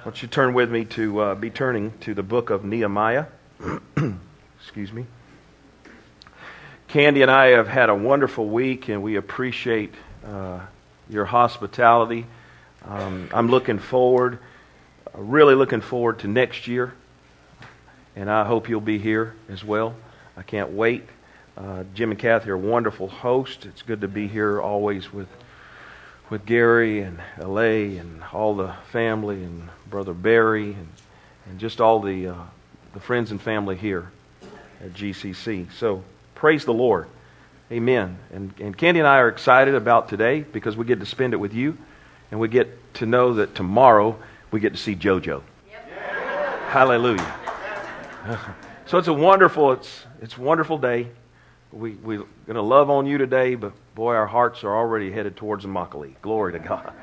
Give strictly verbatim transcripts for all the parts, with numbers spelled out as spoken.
Why don't you turn with me to uh, be turning to the book of Nehemiah. Excuse me. Candy and I have had a wonderful week, and we appreciate uh, your hospitality. Um, I'm looking forward, really looking forward to next year, and I hope you'll be here as well. I can't wait. Uh, Jim and Kathy are wonderful hosts. It's good to be here always with with Gary and L A and all the family and Brother Barry and, and just all the uh, the friends and family here at G C C. So praise the Lord. Amen. And, and Candy and I are excited about today because we get to spend it with you, and we get to know that tomorrow we get to see JoJo. Yep. Hallelujah. So it's a wonderful, it's it's a wonderful day. We, we're going to love on you today, but boy, our hearts are already headed towards Immokalee. Glory to God.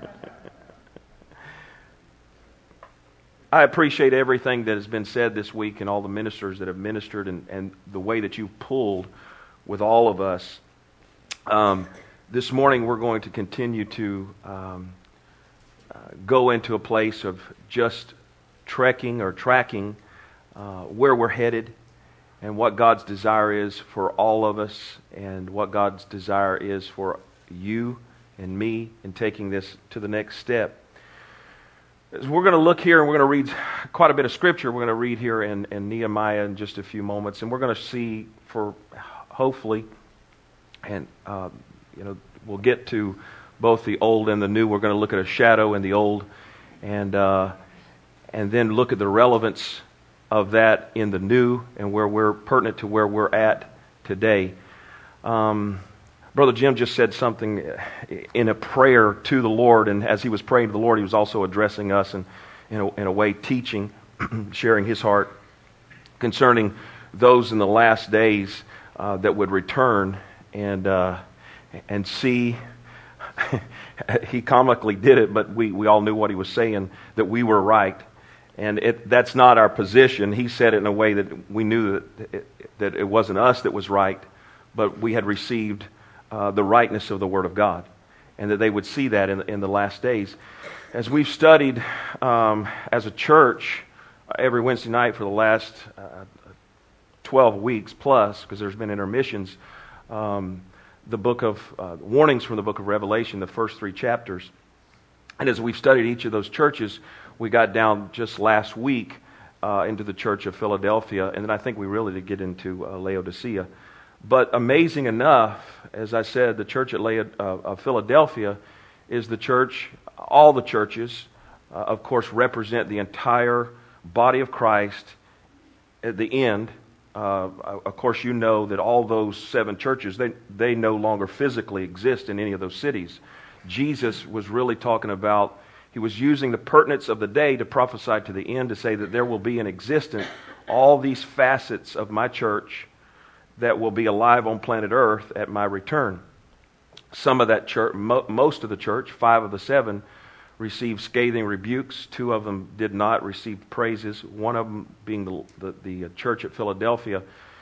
I appreciate everything that has been said this week and all the ministers that have ministered and, and the way that you've pulled with all of us. Um, this morning we're going to continue to um, uh, go into a place of just trekking or tracking uh, where we're headed, and what God's desire is for all of us, and what God's desire is for you and me in taking this to the next step. As we're going to look here, and we're going to read quite a bit of Scripture. We're going to read here in, in Nehemiah in just a few moments, and we're going to see, for hopefully, and uh, you know, we'll get to both the old and the new. We're going to look at a shadow in the old, and uh, and then look at the relevance of that in the new, and where we're pertinent to where we're at today. Um, Brother Jim just said something in a prayer to the Lord, and as he was praying to the Lord, he was also addressing us and in a, in a way teaching, sharing his heart concerning those in the last days uh, that would return and uh, and see. He comically did it, but we, we all knew what he was saying, that we were right. And it, that's not our position. He said it in a way that we knew that it, that it wasn't us that was right, but we had received uh, the rightness of the Word of God, and that they would see that in, in the last days. As we've studied um, as a church uh, every Wednesday night for the last uh, twelve weeks plus, because there's been intermissions, um, the book of uh, warnings from the book of Revelation, the first three chapters. And as we've studied each of those churches, we got down just last week uh, into the church of Philadelphia, and then I think we really did get into uh, Laodicea. But amazing enough, as I said, the church at Laod- uh, of Philadelphia is the church, all the churches, uh, of course, represent the entire body of Christ at the end. Uh, of course, you know that all those seven churches, they, they no longer physically exist in any of those cities. Jesus was really talking about, he was using the pertinence of the day to prophesy to the end, to say that there will be in existence all these facets of my church that will be alive on planet Earth at my return. Some of that church, mo- most of the church, five of the seven, received scathing rebukes. Two of them did not receive praises, one of them being the, the, the church at Philadelphia.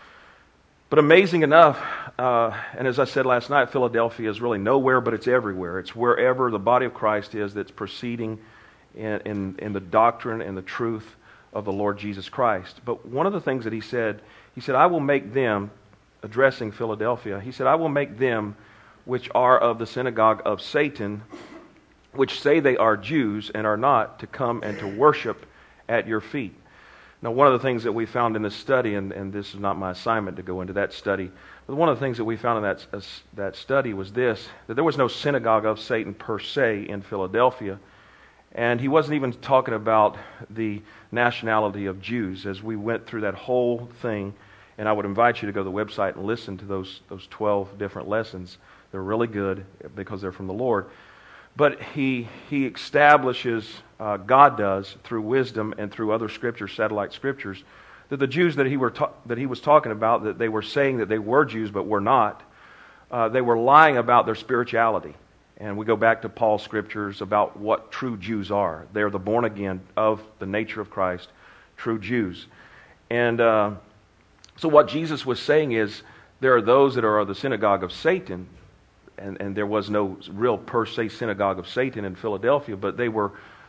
But amazing enough, uh, and as I said last night, Philadelphia is really nowhere, but it's everywhere. It's wherever the body of Christ is that's proceeding in, in, in the doctrine and the truth of the Lord Jesus Christ. But one of the things that he said, he said, I will make them, addressing Philadelphia, he said, I will make them which are of the synagogue of Satan, which say they are Jews and are not, to come and to worship at your feet. Now, one of the things that we found in this study, and, and this is not my assignment to go into that study, but one of the things that we found in that, uh, that study was this, that there was no synagogue of Satan per se in Philadelphia, and he wasn't even talking about the nationality of Jews. As we went through that whole thing, and I would invite you to go to the website and listen to those, those twelve different lessons. They're really good because they're from the Lord. But he he establishes, uh, God does, through wisdom and through other scriptures, satellite scriptures, that the Jews that he were ta- that he was talking about, that they were saying that they were Jews but were not, uh, they were lying about their spirituality. And we go back to Paul's scriptures about what true Jews are. They're the born again of the nature of Christ, true Jews. And uh, so what Jesus was saying is, there are those that are of the synagogue of Satan. And, and there was no real per se synagogue of Satan in Philadelphia, but they were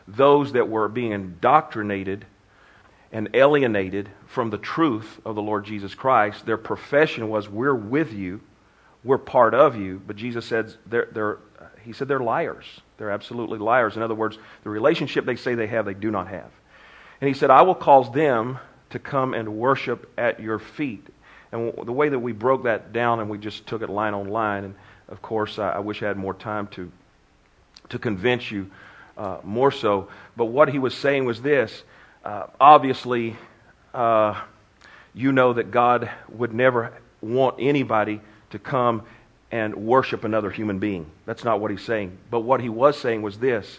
those that were being indoctrinated and alienated from the truth of the Lord Jesus Christ. Their profession was, we're with you, we're part of you. But Jesus said, they're, they're, he said they're liars. They're absolutely liars. In other words, the relationship they say they have, they do not have. And he said, I will cause them to come and worship at your feet. And the way that we broke that down, and we just took it line on line, and of course I, I wish I had more time to, to convince you uh, more so. But what he was saying was this. Uh, obviously, uh, you know that God would never want anybody to come and worship another human being. That's not what he's saying. But what he was saying was this.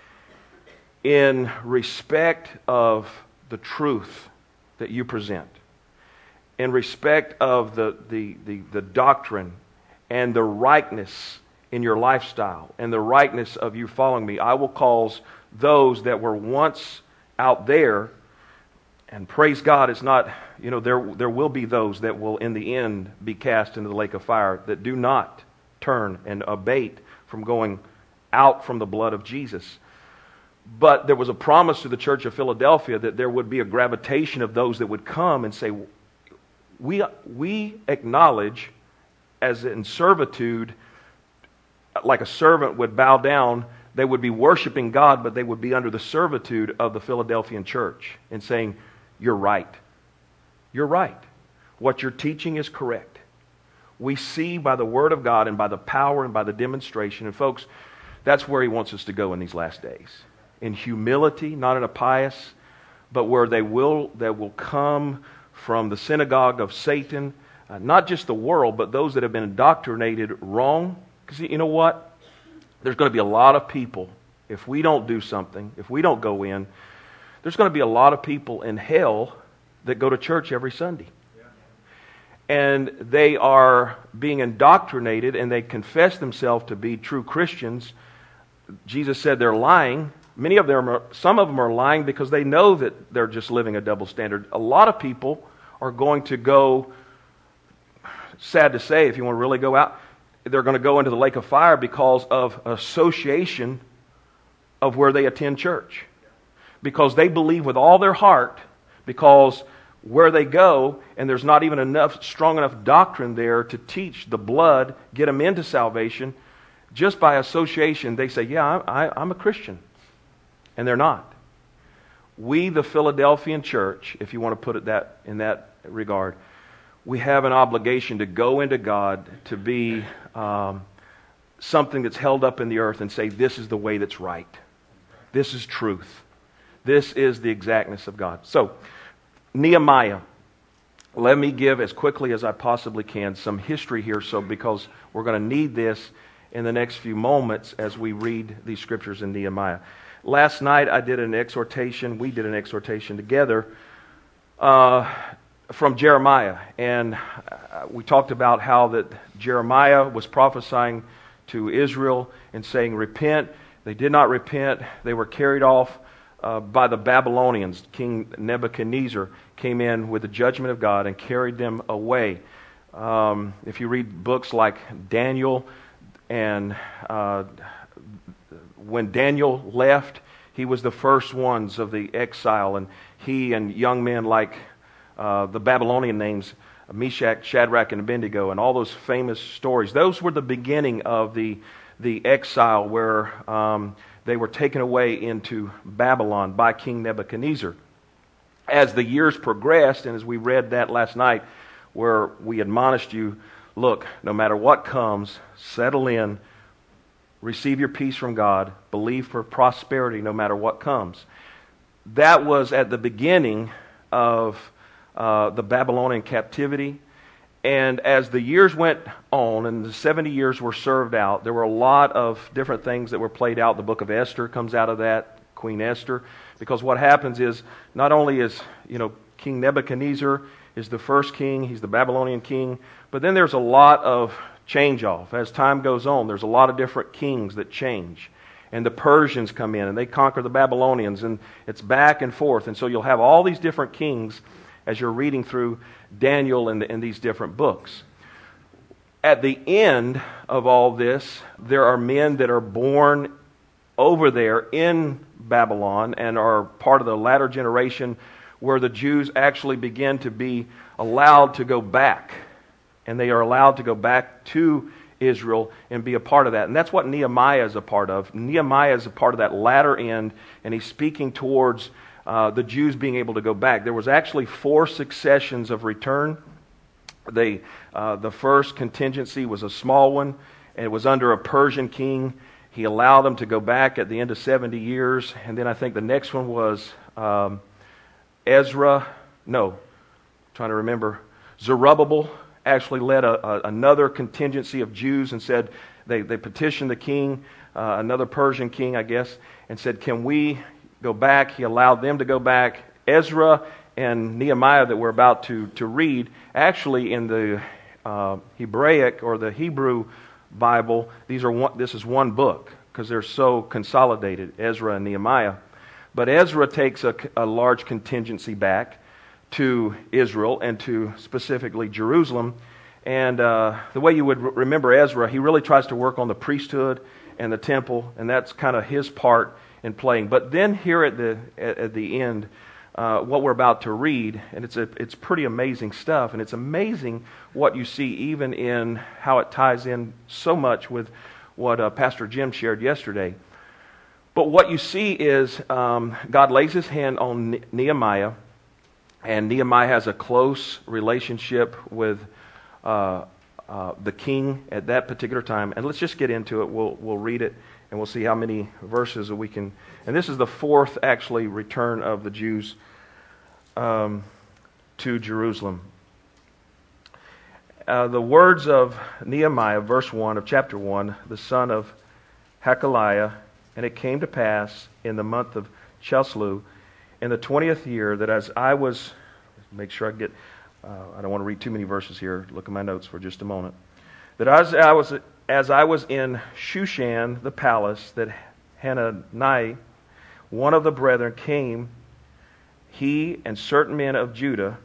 In respect of the truth that you present, in respect of the, the, the, the doctrine and the rightness in your lifestyle and the rightness of you following me, I will cause those that were once out there, and praise God, it's not, you know, there there will be those that will in the end be cast into the lake of fire that do not turn and abate from going out from the blood of Jesus. But there was a promise to the church of Philadelphia that there would be a gravitation of those that would come and say, we, we acknowledge as in servitude, like a servant would bow down, they would be worshiping God, but they would be under the servitude of the Philadelphian church and saying, you're right. You're right. What you're teaching is correct. We see by the Word of God and by the power and by the demonstration. And folks, that's where He wants us to go in these last days. In humility, not in a pious, but where they will, they will come from the synagogue of Satan, uh, not just the world, but those that have been indoctrinated wrong. Because you know what? There's going to be a lot of people, if we don't do something, if we don't go in, there's going to be a lot of people in hell that go to church every Sunday. And they are being indoctrinated and they confess themselves to be true Christians. Jesus said they're lying. Many of them are, some of them are lying because they know that they're just living a double standard. A lot of people are going to go, sad to say, if you want to really go out, they're going to go into the lake of fire because of association of where they attend church. Because they believe with all their heart, because where they go, and there's not even enough strong enough doctrine there to teach the blood, get them into salvation, just by association, they say, yeah, I, I, I'm a Christian. And they're not. We, the Philadelphian church, if you want to put it that in that regard, we have an obligation to go into God, to be um, something that's held up in the earth and say, this is the way that's right. This is truth. This is the exactness of God. So, Nehemiah. Let me give as quickly as I possibly can some history here, so because we're going to need this in the next few moments as we read these scriptures in Nehemiah. Last night I did an exhortation, we did an exhortation together uh, from Jeremiah. And we talked about how that Jeremiah was prophesying to Israel and saying, repent. They did not repent. They were carried off uh, by the Babylonians. King Nebuchadnezzar came in with the judgment of God and carried them away. Um, if you read books like Daniel, and uh, when Daniel left, he was the first ones of the exile, and he and young men like uh, the Babylonian names, Meshach, Shadrach, and Abednego, and all those famous stories. Those were the beginning of the the exile where um, they were taken away into Babylon by King Nebuchadnezzar. As the years progressed, and as we read that last night, where we admonished you, look, no matter what comes, settle in, receive your peace from God, believe for prosperity no matter what comes. That was at the beginning of uh, the Babylonian captivity. And as the years went on and the seventy years were served out, there were a lot of different things that were played out. The book of Esther comes out of that, Queen Esther. Because what happens is, not only is, you know, King Nebuchadnezzar is the first king, he's the Babylonian king, but then there's a lot of change off. As time goes on, there's a lot of different kings that change. And the Persians come in and they conquer the Babylonians, and it's back and forth. And so you'll have all these different kings as you're reading through Daniel and, and these different books. At the end of all this, there are men that are born over there in Babylon and are part of the latter generation where the Jews actually begin to be allowed to go back. And they are allowed to go back to Israel and be a part of that. And that's what Nehemiah is a part of. Nehemiah is a part of that latter end, and he's speaking towards uh, the Jews being able to go back. There was actually four successions of return. They, uh, the first contingency was a small one, and it was under a Persian king. He allowed them to go back at the end of seventy years. And then I think the next one was um, Ezra, no, I'm trying to remember, Zerubbabel actually led a, a, another contingency of Jews and said, they, they petitioned the king, uh, another Persian king, I guess, and said, can we go back? He allowed them to go back. Ezra and Nehemiah that we're about to, to read, actually in the uh, Hebraic or the Hebrew Bible, these are one, this is one book because they're so consolidated, Ezra and Nehemiah. But Ezra takes a, a large contingency back to Israel and to specifically Jerusalem. And uh, the way you would re- remember Ezra, he really tries to work on the priesthood and the temple, and that's kind of his part in playing. But then here at the at, at the end, uh, what we're about to read, and it's a, it's pretty amazing stuff, and it's amazing what you see even in how it ties in so much with what uh, Pastor Jim shared yesterday. But what you see is um, God lays His hand on ne- Nehemiah, and Nehemiah has a close relationship with uh, uh, the king at that particular time. And let's just get into it. We'll we'll read it, and we'll see how many verses that we can. And this is the fourth, actually, return of the Jews um, to Jerusalem. Uh, the words of Nehemiah, verse one of chapter one, the son of Hakaliah, and it came to pass in the month of Chisleu, in the twentieth year, that as I was, make sure I get, uh, I don't want to read too many verses here. Look at my notes for just a moment. That as I was, as I was in Shushan, the palace, that Hanani, one of the brethren, came, he and certain men of Judah,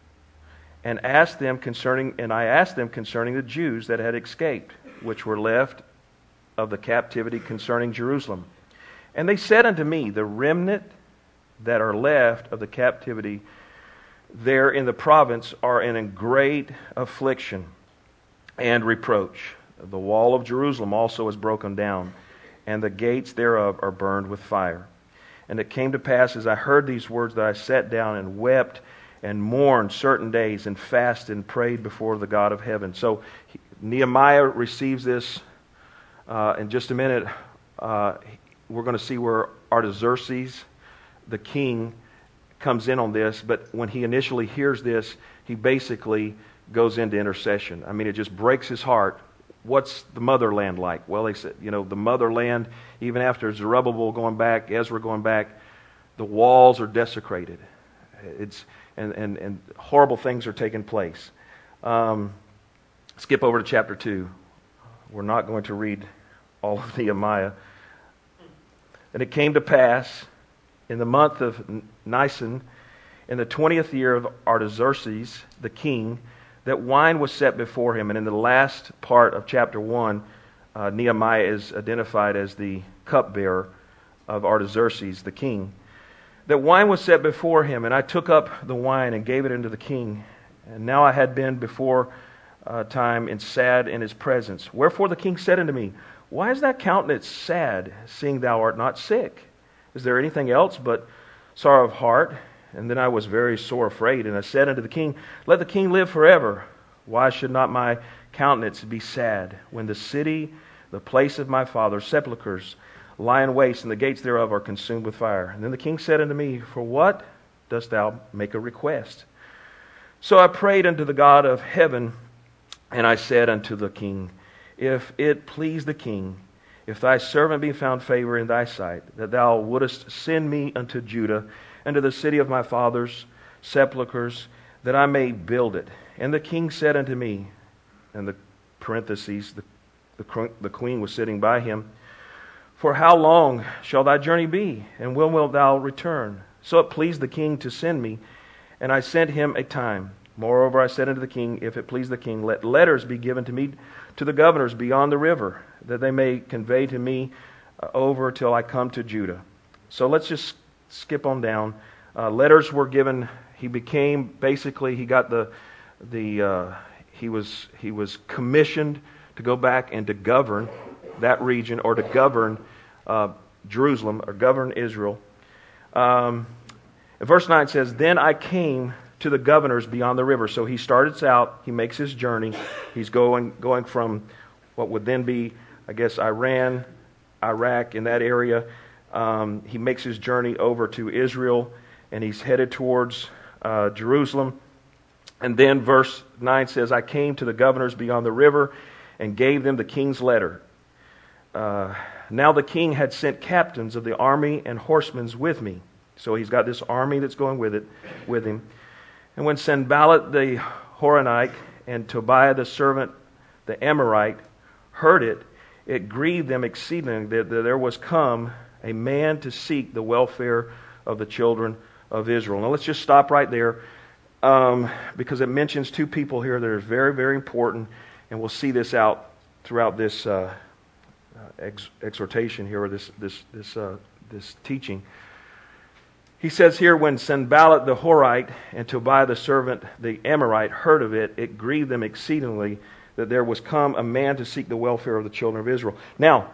and asked them concerning, and I asked them concerning the Jews that had escaped, which were left of the captivity concerning Jerusalem. And they said unto me, the remnant that are left of the captivity there in the province are in a great affliction and reproach. The wall of Jerusalem also is broken down, and the gates thereof are burned with fire. And it came to pass, as I heard these words, that I sat down and wept and mourned certain days, and fasted and prayed before the God of heaven. So he, Nehemiah receives this uh, in just a minute. Uh, we're going to see where Artaxerxes, the king, comes in on this. But when he initially hears this, he basically goes into intercession. I mean, it just breaks his heart. What's the motherland like? Well, they said, you know, the motherland, even after Zerubbabel going back, Ezra going back, the walls are desecrated. It's and and, and horrible things are taking place. Um, skip over to chapter two. We're not going to read all of Nehemiah. And it came to pass in the month of Nisan, in the twentieth year of Artaxerxes, the king, that wine was set before him. And in the last part of chapter one, uh, Nehemiah is identified as the cupbearer of Artaxerxes, the king. That wine was set before him, and I took up the wine and gave it unto the king. And now I had been before uh, time and sad in his presence. Wherefore the king said unto me, why is thy countenance sad, seeing thou art not sick? Is there anything else but sorrow of heart? And then I was very sore afraid, and I said unto the king, let the king live forever. Why should not my countenance be sad, when the city, the place of my father's sepulchres, lie in waste, and the gates thereof are consumed with fire? And then the king said unto me, for what dost thou make a request? So I prayed unto the God of heaven, and I said unto the king, if it please the king, if thy servant be found favor in thy sight, that thou wouldest send me unto Judah, and to the city of my father's sepulchres, that I may build it. And the king said unto me, and the parentheses, the, the, the queen was sitting by him, for how long shall thy journey be, and when wilt thou return? So it pleased the king to send me, and I sent him a time. Moreover, I said unto the king, if it please the king, let letters be given to me to the governors beyond the river, that they may convey to me uh, over till I come to Judah. So let's just skip on down. Uh, letters were given. He became, basically, he got the, the uh, he was he was commissioned to go back and to govern that region, or to govern uh, Jerusalem, or govern Israel. Um, verse nine says, "Then I came to the governors beyond the river." So he starts out, he makes his journey. He's going going from what would then be, I guess, Iran, Iraq, in that area. Um, he makes his journey over to Israel, and he's headed towards uh, Jerusalem. And then verse nine says, "I came to the governors beyond the river and gave them the king's letter. Uh, now the king had sent captains of the army and horsemen with me." So he's got this army that's going with it, with him. "And when Sanballat the Horonite and Tobiah the servant, the Amorite, heard it, it grieved them exceedingly that there was come a man to seek the welfare of the children of Israel." Now let's just stop right there, um, because it mentions two people here that are very, very important, and we'll see this out throughout this uh, ex- exhortation here, or this this this uh, this teaching. He says here, "When Sanballat the Horite and Tobiah the servant, the Amorite, heard of it, it grieved them exceedingly that there was come a man to seek the welfare of the children of Israel." Now,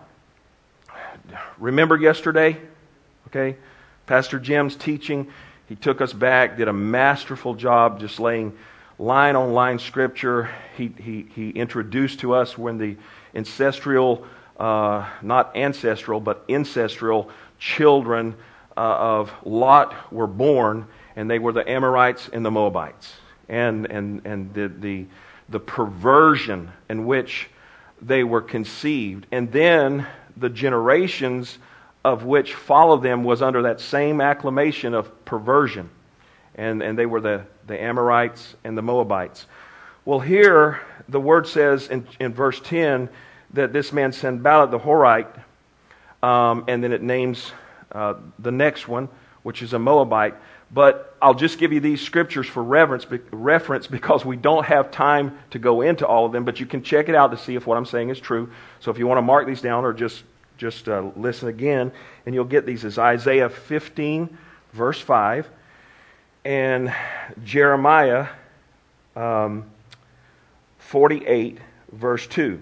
remember yesterday, okay, Pastor Jim's teaching, he took us back, did a masterful job just laying line on line scripture. He he he introduced to us when the ancestral, uh, not ancestral, but ancestral children Uh, of Lot were born, and they were the Amorites and the Moabites, and and and the the the perversion in which they were conceived, and then the generations of which followed them was under that same acclamation of perversion, and and they were the the Amorites and the Moabites. Well, here the word says in in verse ten that this man Sanballat the Horite, um, and then it names Uh, the next one, which is a Moabite. But I'll just give you these scriptures for reference, reference because we don't have time to go into all of them, but you can check it out to see if what I'm saying is true. So if you want to mark these down, or just, just uh, listen again, and you'll get these. Is Isaiah fifteen, verse five, and Jeremiah um, forty-eight, verse two.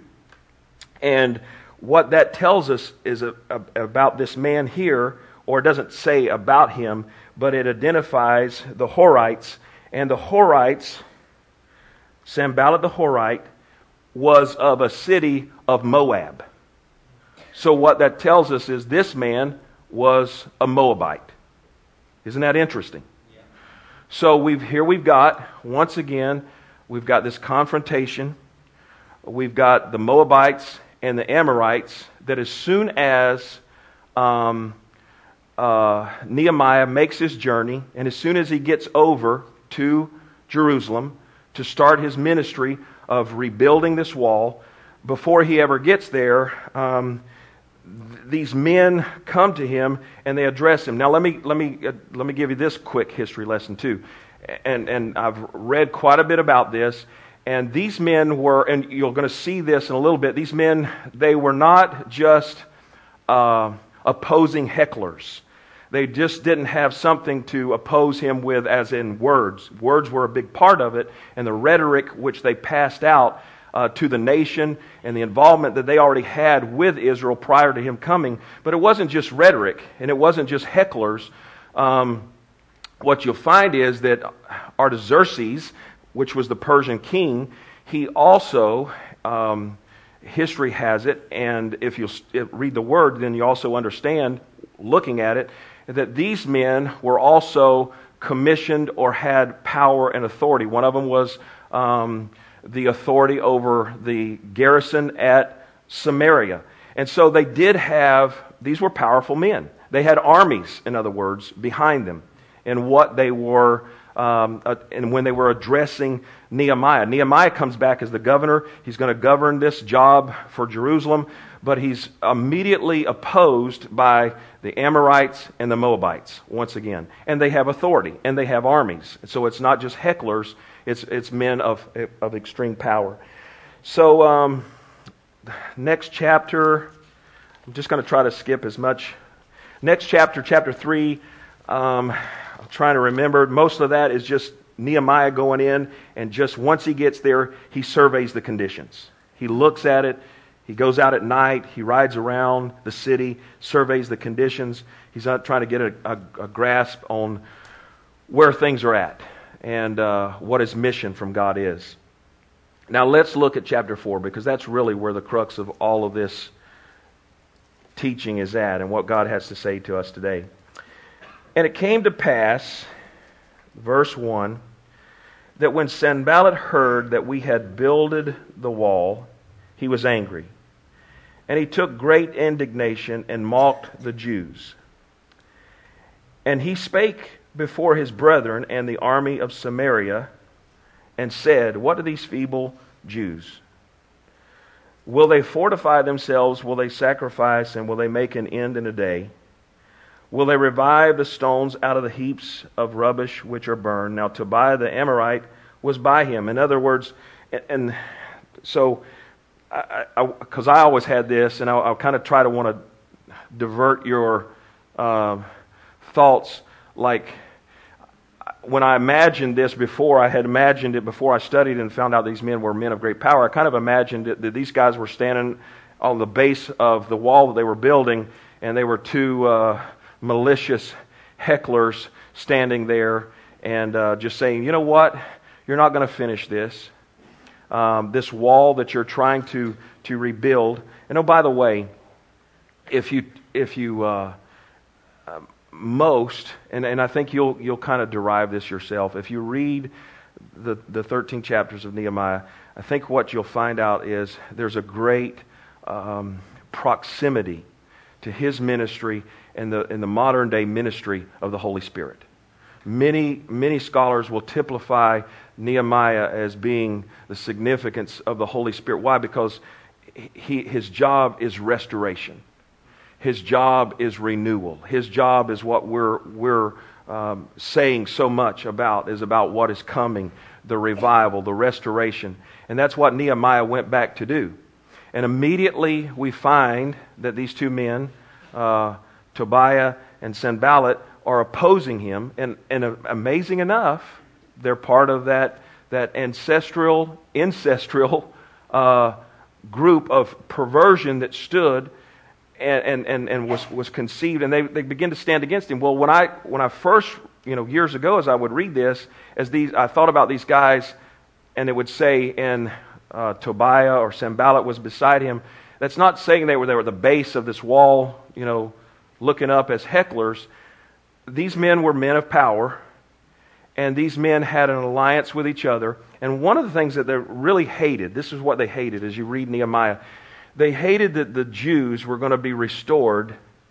And what that tells us is a, a, about this man here, or it doesn't say about him, but it identifies the Horites. And the Horites, Sanballat the Horite, was of a city of Moab. So what that tells us is this man was a Moabite. Isn't that interesting? Yeah. So we've here we've got, once again, we've got this confrontation. We've got the Moabites and the Amorites, that as soon as um, uh, Nehemiah makes his journey, and as soon as he gets over to Jerusalem to start his ministry of rebuilding this wall, before he ever gets there, um, th- these men come to him and they address him. Now let me let me uh, let me give you this quick history lesson too, and and I've read quite a bit about this. And these men were, and you're going to see this in a little bit, these men, they were not just uh, opposing hecklers. They just didn't have something to oppose him with, as in words. Words were a big part of it, and the rhetoric which they passed out uh, to the nation, and the involvement that they already had with Israel prior to him coming. But it wasn't just rhetoric, and it wasn't just hecklers. Um, what you'll find is that Artaxerxes, which was the Persian king, he also, um, history has it, and if you read the word, then you also understand, looking at it, that these men were also commissioned or had power and authority. One of them was um, the authority over the garrison at Samaria. And so they did have, these were powerful men. They had armies, in other words, behind them in what they were. Um, uh, and when they were addressing Nehemiah, Nehemiah comes back as the governor. He's going to govern this job for Jerusalem, but he's immediately opposed by the Amorites and the Moabites once again. And they have authority, and they have armies. So it's not just hecklers, it's it's men of of extreme power. So um, next chapter, I'm just going to try to skip as much. Next chapter, chapter three, um, I'm trying to remember. Most of that is just Nehemiah going in, and just once he gets there, he surveys the conditions. He looks at it. He goes out at night. He rides around the city, surveys the conditions. He's not trying to get a, a, a grasp on where things are at and uh, what his mission from God is. Now let's look at chapter four, because that's really where the crux of all of this teaching is at and what God has to say to us today. And it came to pass, verse one, that when Sanballat heard that we had builded the wall, he was angry. And he took great indignation and mocked the Jews. And he spake before his brethren and the army of Samaria, and said, what are these feeble Jews? Will they fortify themselves? Will they sacrifice? And will they make an end in a day? Will they revive the stones out of the heaps of rubbish which are burned? Now Tobiah the Amorite was by him. In other words, and, and so, because I, I, I always had this, and I'll, I'll kind of try to want to divert your uh, thoughts, like, when I imagined this before, I had imagined it before I studied and found out these men were men of great power. I kind of imagined it, that these guys were standing on the base of the wall that they were building, and they were two uh, malicious hecklers standing there and uh, just saying, you know what, you're not going to finish this. Um, this wall that you're trying to, to rebuild. And oh, by the way, if you, if you, uh, um, most, and, and I think you'll you'll kind of derive this yourself. If you read the, the thirteen chapters of Nehemiah, I think what you'll find out is there's a great um, proximity to his ministry and the in the modern day ministry of the Holy Spirit. Many many scholars will typify Nehemiah as being the significance of the Holy Spirit. Why? Because he his job is restoration. His job is renewal. His job is what we're we're um, saying so much about, is about what is coming, the revival, the restoration. And that's what Nehemiah went back to do. And immediately we find that these two men, uh, Tobiah and Sanballat, are opposing him. And, and uh, amazing enough, they're part of that, that ancestral, ancestral uh, group of perversion that stood And, and, and was, was conceived, and they, they begin to stand against him. Well, when I when I first, you know, years ago, as I would read this, as these, I thought about these guys, and it would say, and uh, Tobiah or Sanballat was beside him. That's not saying they were there at the base of this wall, you know, looking up as hecklers. These men were men of power, and these men had an alliance with each other. And one of the things that they really hated, this is what they hated as you read Nehemiah. They hated that the Jews were going to be restored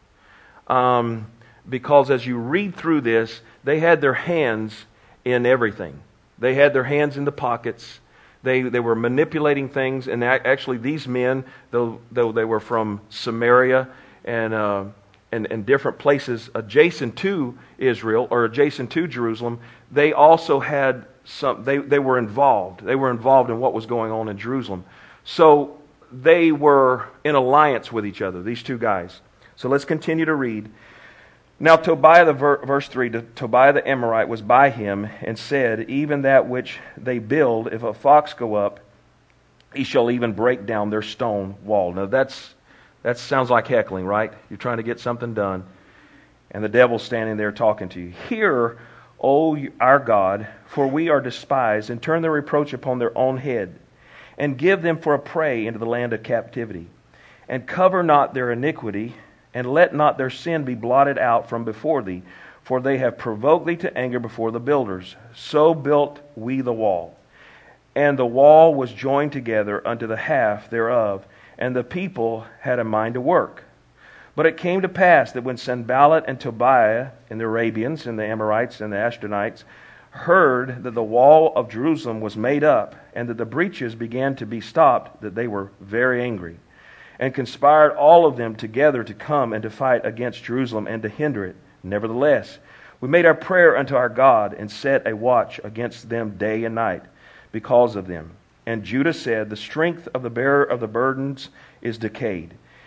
um, because as you read through this, they had their hands in everything. They had their hands in the pockets. They they were manipulating things. And actually these men, though though they were from Samaria and, uh, and, and different places adjacent to Israel or adjacent to Jerusalem, they also had some, they, they were involved. They were involved in what was going on in Jerusalem. So they were in alliance with each other, these two guys. So let's continue to read. Now Tobiah, the ver- verse three, Tobiah the Amorite was by him and said, even that which they build, if a fox go up, he shall even break down their stone wall. Now that's that sounds like heckling, right? You're trying to get something done, and the devil's standing there talking to you. Hear, O our God, for we are despised, and turn their reproach upon their own head, and give them for a prey into the land of captivity. And cover not their iniquity, and let not their sin be blotted out from before thee, for they have provoked thee to anger before the builders. So built we the wall. And the wall was joined together unto the half thereof, and the people had a mind to work. But it came to pass that when Sanballat and Tobiah, and the Arabians, and the Amorites, and the Ashdodites, heard that the wall of Jerusalem was made up, and that the breaches began to be stopped, that they were very angry, and conspired all of them together to come and to fight against Jerusalem and to hinder it. Nevertheless, we made our prayer unto our God, and set a watch against them day and night because of them. And Judah said, the strength of the bearer of the burdens is decayed,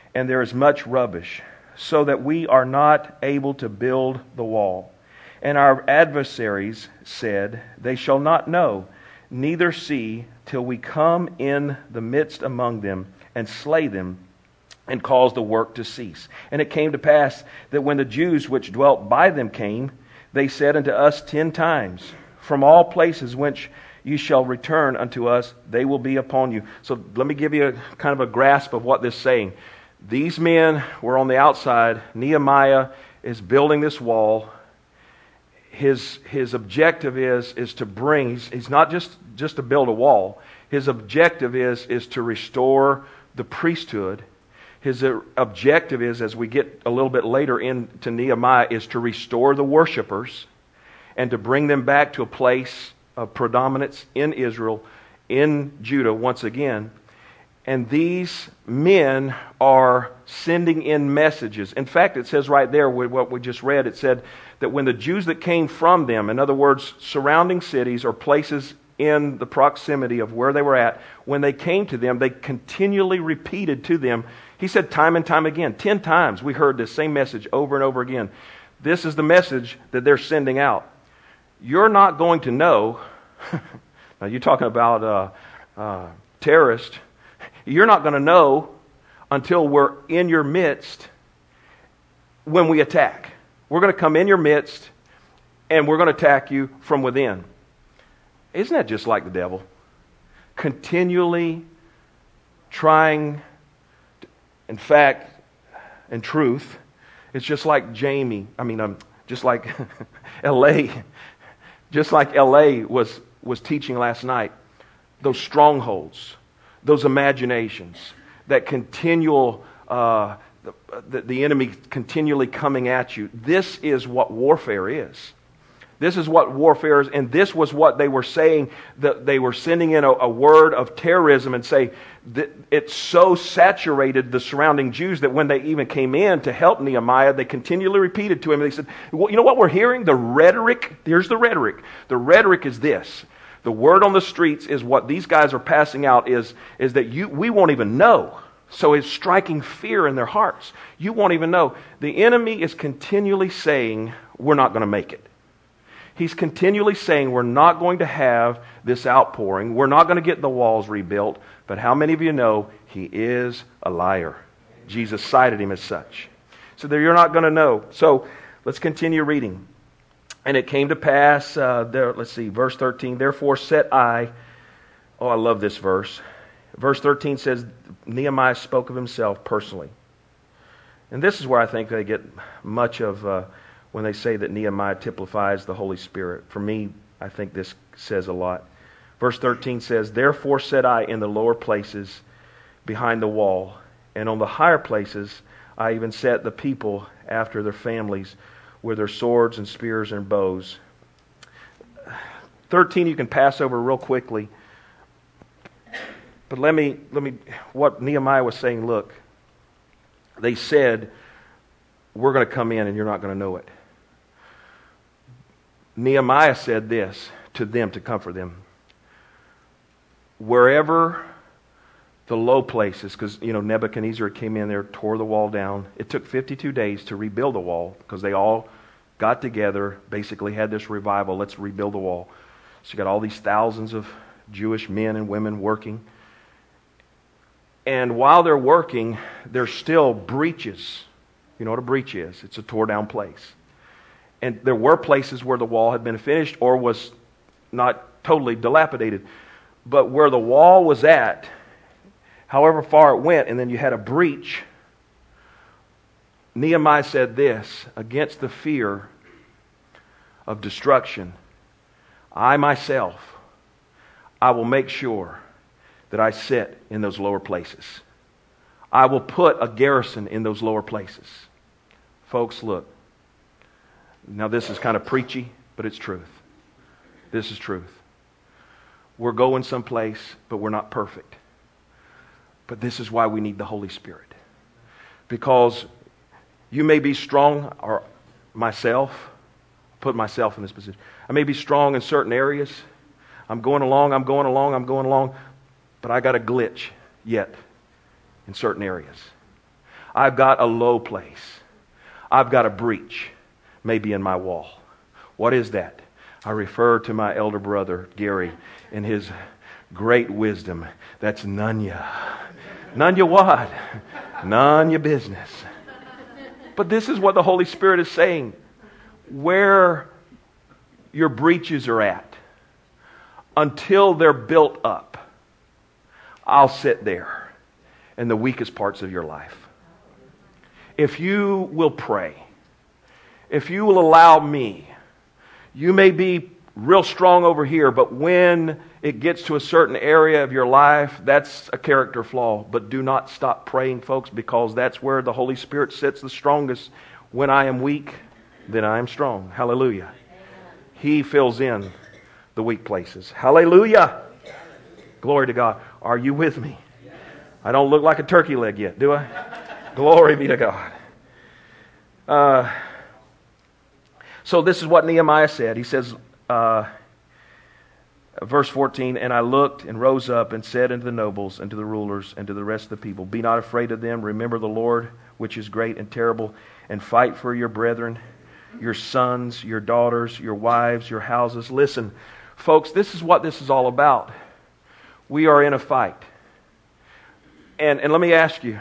and there is much rubbish, so that we are not able to build the wall. And our adversaries said, They shall not know, neither see, till we come in the midst among them, and slay them, and cause the work to cease. And it came to pass that when the Jews which dwelt by them came, they said unto us ten times, From all places whence you shall return unto us, they will be upon you. So let me give you a kind of a grasp of what this is saying. These men were on the outside. Nehemiah is building this wall. His his objective is is to bring. He's, he's not just just to build a wall. His objective is is to restore the priesthood. His objective is, as we get a little bit later into Nehemiah, is to restore the worshipers and to bring them back to a place of predominance in Israel, in Judah once again. And these men are sending in messages. In fact, it says right there, with what we just read, it said that when the Jews that came from them, in other words, surrounding cities or places in the proximity of where they were at, when they came to them, they continually repeated to them. He said time and time again, ten times we heard this same message over and over again. This is the message that they're sending out. You're not going to know, now you're talking about uh, uh, terrorists, you're not going to know until we're in your midst when we attack. We're going to come in your midst and we're going to attack you from within. Isn't that just like the devil? Continually trying, to, in fact, in truth, it's just like Jamie, I mean, um, just like L A, just like L A was, was teaching last night, those strongholds, those imaginations, that continual, uh, the, the enemy continually coming at you. This is what warfare is. This is what warfare is, and this was what they were saying, that they were sending in a, a word of terrorism and say that it so saturated the surrounding Jews that when they even came in to help Nehemiah, they continually repeated to him, they said, well, you know what we're hearing? The rhetoric, here's the rhetoric. The rhetoric is this. The word on the streets is what these guys are passing out is, is that you we won't even know. So it's striking fear in their hearts. You won't even know. The enemy is continually saying, we're not going to make it. He's continually saying we're not going to have this outpouring. We're not going to get the walls rebuilt. But how many of you know he is a liar? Jesus cited him as such. So there you're not going to know. So let's continue reading. And it came to pass, uh, there, let's see, verse thirteen, Therefore set I, oh I love this verse. Verse thirteen says, Nehemiah spoke of himself personally. And this is where I think they get much of... Uh, when they say that Nehemiah typifies the Holy Spirit. For me, I think this says a lot. Verse thirteen says, Therefore said I in the lower places behind the wall, and on the higher places I even set the people after their families with their swords and spears and bows. thirteen you can pass over real quickly. But let me, let me, what Nehemiah was saying, look, they said, we're going to come in and you're not going to know it. Nehemiah said this to them to comfort them. Wherever the low places, because you know Nebuchadnezzar came in there, tore the wall down. It took fifty-two days to rebuild the wall because they all got together, basically had this revival. Let's rebuild the wall. So you got all these thousands of Jewish men and women working. And while they're working, there's still breaches. You know what a breach is? It's a tore down place. And there were places where the wall had been finished or was not totally dilapidated. But where the wall was at, however far it went, and then you had a breach, Nehemiah said this, against the fear of destruction, I myself, I will make sure that I sit in those lower places. I will put a garrison in those lower places. Folks, look. Now this is kind of preachy, but it's truth. This is truth. We're going someplace, but we're not perfect. But this is why we need the Holy Spirit. Because you may be strong, or myself, put myself in this position. I may be strong in certain areas. I'm going along, I'm going along, I'm going along, but I got a glitch yet in certain areas. I've got a low place. I've got a breach, maybe in my wall. What is that? I refer to my elder brother, Gary, in his great wisdom. That's none ya. None ya what? None ya business. But this is what the Holy Spirit is saying. Where your breaches are at, until they're built up, I'll sit there in the weakest parts of your life. If you will pray, if you will allow me, you may be real strong over here, but when it gets to a certain area of your life, that's a character flaw. But do not stop praying, folks, because that's where the Holy Spirit sits the strongest. When I am weak, then I am strong. Hallelujah. He fills in the weak places. Hallelujah. Glory to God. Are you with me? I don't look like a turkey leg yet, do I? Glory be to God. Uh, so this is what Nehemiah said. He says, uh, verse fourteen, and I looked and rose up and said unto the nobles and to the rulers and to the rest of the people, be not afraid of them. Remember the Lord, which is great and terrible, and fight for your brethren, your sons, your daughters, your wives, your houses. Listen, folks, this is what this is all about. We are in a fight. And, and let me ask you,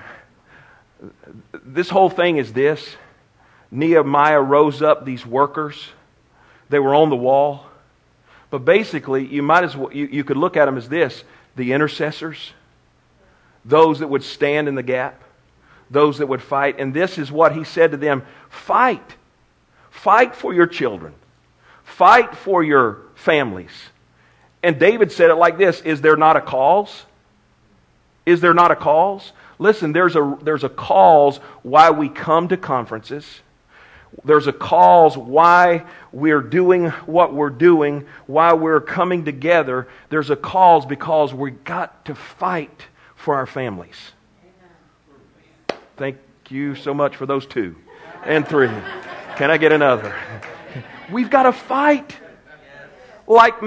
this whole thing is this. Nehemiah rose up these workers. They were on the wall. But basically, you might as well, you, you could look at them as this: the intercessors, those that would stand in the gap, those that would fight. And this is what he said to them: fight. Fight for your children. Fight for your families. And David said it like this: is there not a cause? Is there not a cause? Listen, there's a there's a cause why we come to conferences. There's a cause why we're doing what we're doing, why we're coming together. There's a cause because we got to fight for our families. Amen. Thank you so much for those two and three. Can I get another? We've got to fight. Like,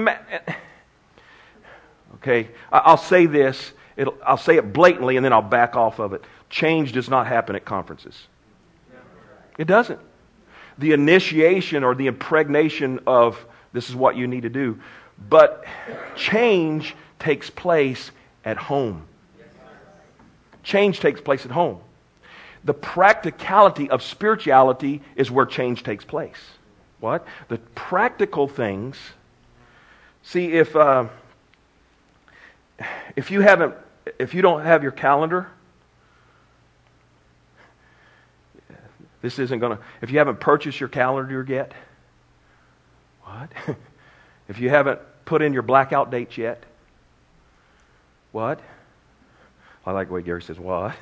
okay, I'll say this. It'll, I'll say it blatantly and then I'll back off of it. Change does not happen at conferences. It doesn't. The initiation or the impregnation of this is what you need to do. But change takes place at home. Change takes place at home. The practicality of spirituality is where change takes place. What? The practical things. See, if uh, if you haven't, if you don't have your calendar, this isn't going to. If you haven't purchased your calendar yet, what? If you haven't put in your blackout dates yet, what? I like the way Gary says, what?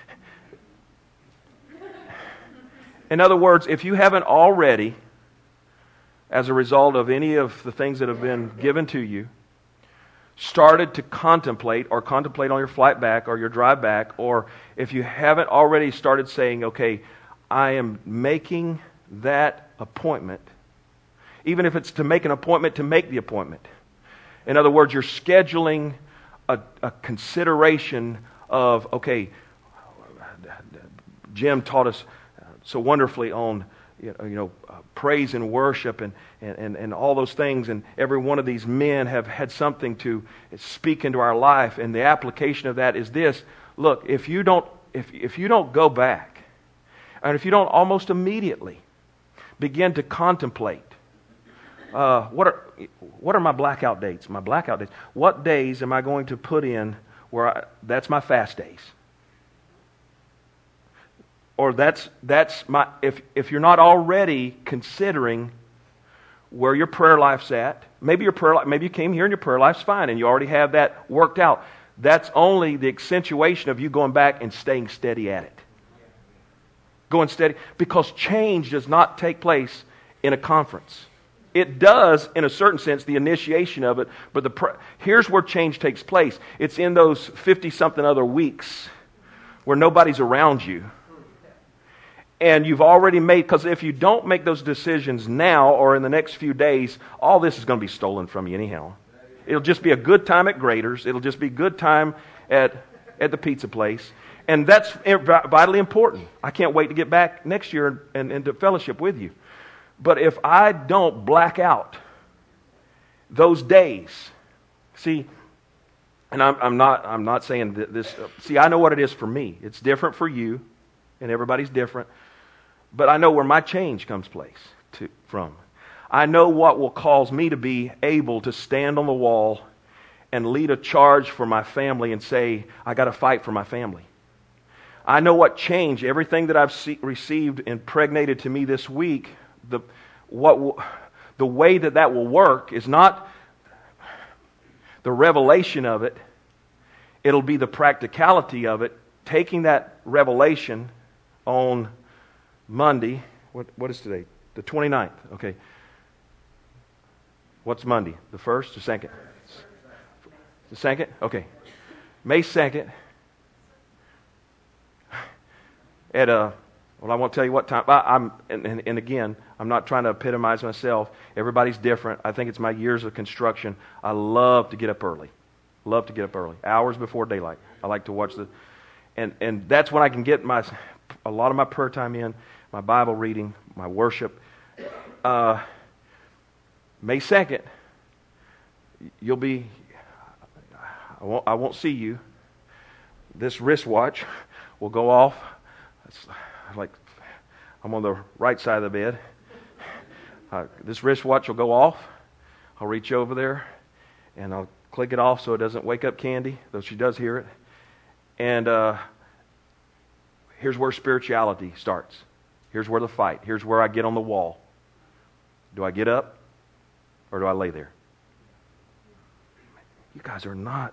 In other words, if you haven't already, as a result of any of the things that have been given to you, started to contemplate or contemplate on your flight back or your drive back, or if you haven't already started saying, okay, I am making that appointment, even if it's to make an appointment to make the appointment. In other words, you're scheduling a, a consideration of, okay, Jim taught us so wonderfully on you know uh, praise and worship and, and, and all those things, and every one of these men have had something to speak into our life, and the application of that is this: look, if you don't if if you don't go back, and if you don't almost immediately begin to contemplate uh, what are what are my blackout dates? My blackout dates. What days am I going to put in where I, that's my fast days? Or that's that's my if if you're not already considering where your prayer life's at, maybe your prayer life, maybe you came here and your prayer life's fine and you already have that worked out. That's only the accentuation of you going back and staying steady at it. Going steady, because change does not take place in a conference. It does, in a certain sense, the initiation of it, but the here's where change takes place. It's in those fifty-something other weeks where nobody's around you. And you've already made, because if you don't make those decisions now or in the next few days, all this is going to be stolen from you anyhow. It'll just be a good time at Graders. It'll just be a good time at, at the pizza place. And that's vitally important. I can't wait to get back next year and, and to fellowship with you. But if I don't black out those days, see, and I'm, I'm not I'm not saying that this, see, I know what it is for me. It's different for you, and everybody's different. But I know where my change comes place to, from. I know what will cause me to be able to stand on the wall and lead a charge for my family and say, I got to fight for my family. I know what change, everything that I've see, received impregnated to me this week, the what will, the way that that will work is not the revelation of it. It'll be the practicality of it. Taking that revelation on Monday. What what is today? The twenty-ninth. Okay. What's Monday? The first or second? The second? Okay. May second. At a, well, I won't tell you what time. I, I'm and, and, and again, I'm not trying to epitomize myself. Everybody's different. I think it's my years of construction. I love to get up early. Love to get up early, hours before daylight. I like to watch the, and and that's when I can get my a lot of my prayer time in, my Bible reading, my worship. Uh, May second, you'll be. I won't. I won't see you. This wristwatch will go off. It's like I'm on the right side of the bed. Uh, this wristwatch will go off. I'll reach over there and I'll click it off so it doesn't wake up Candy, though she does hear it. And uh, here's where spirituality starts. Here's where the fight. Here's where I get on the wall. Do I get up or do I lay there? You guys are not.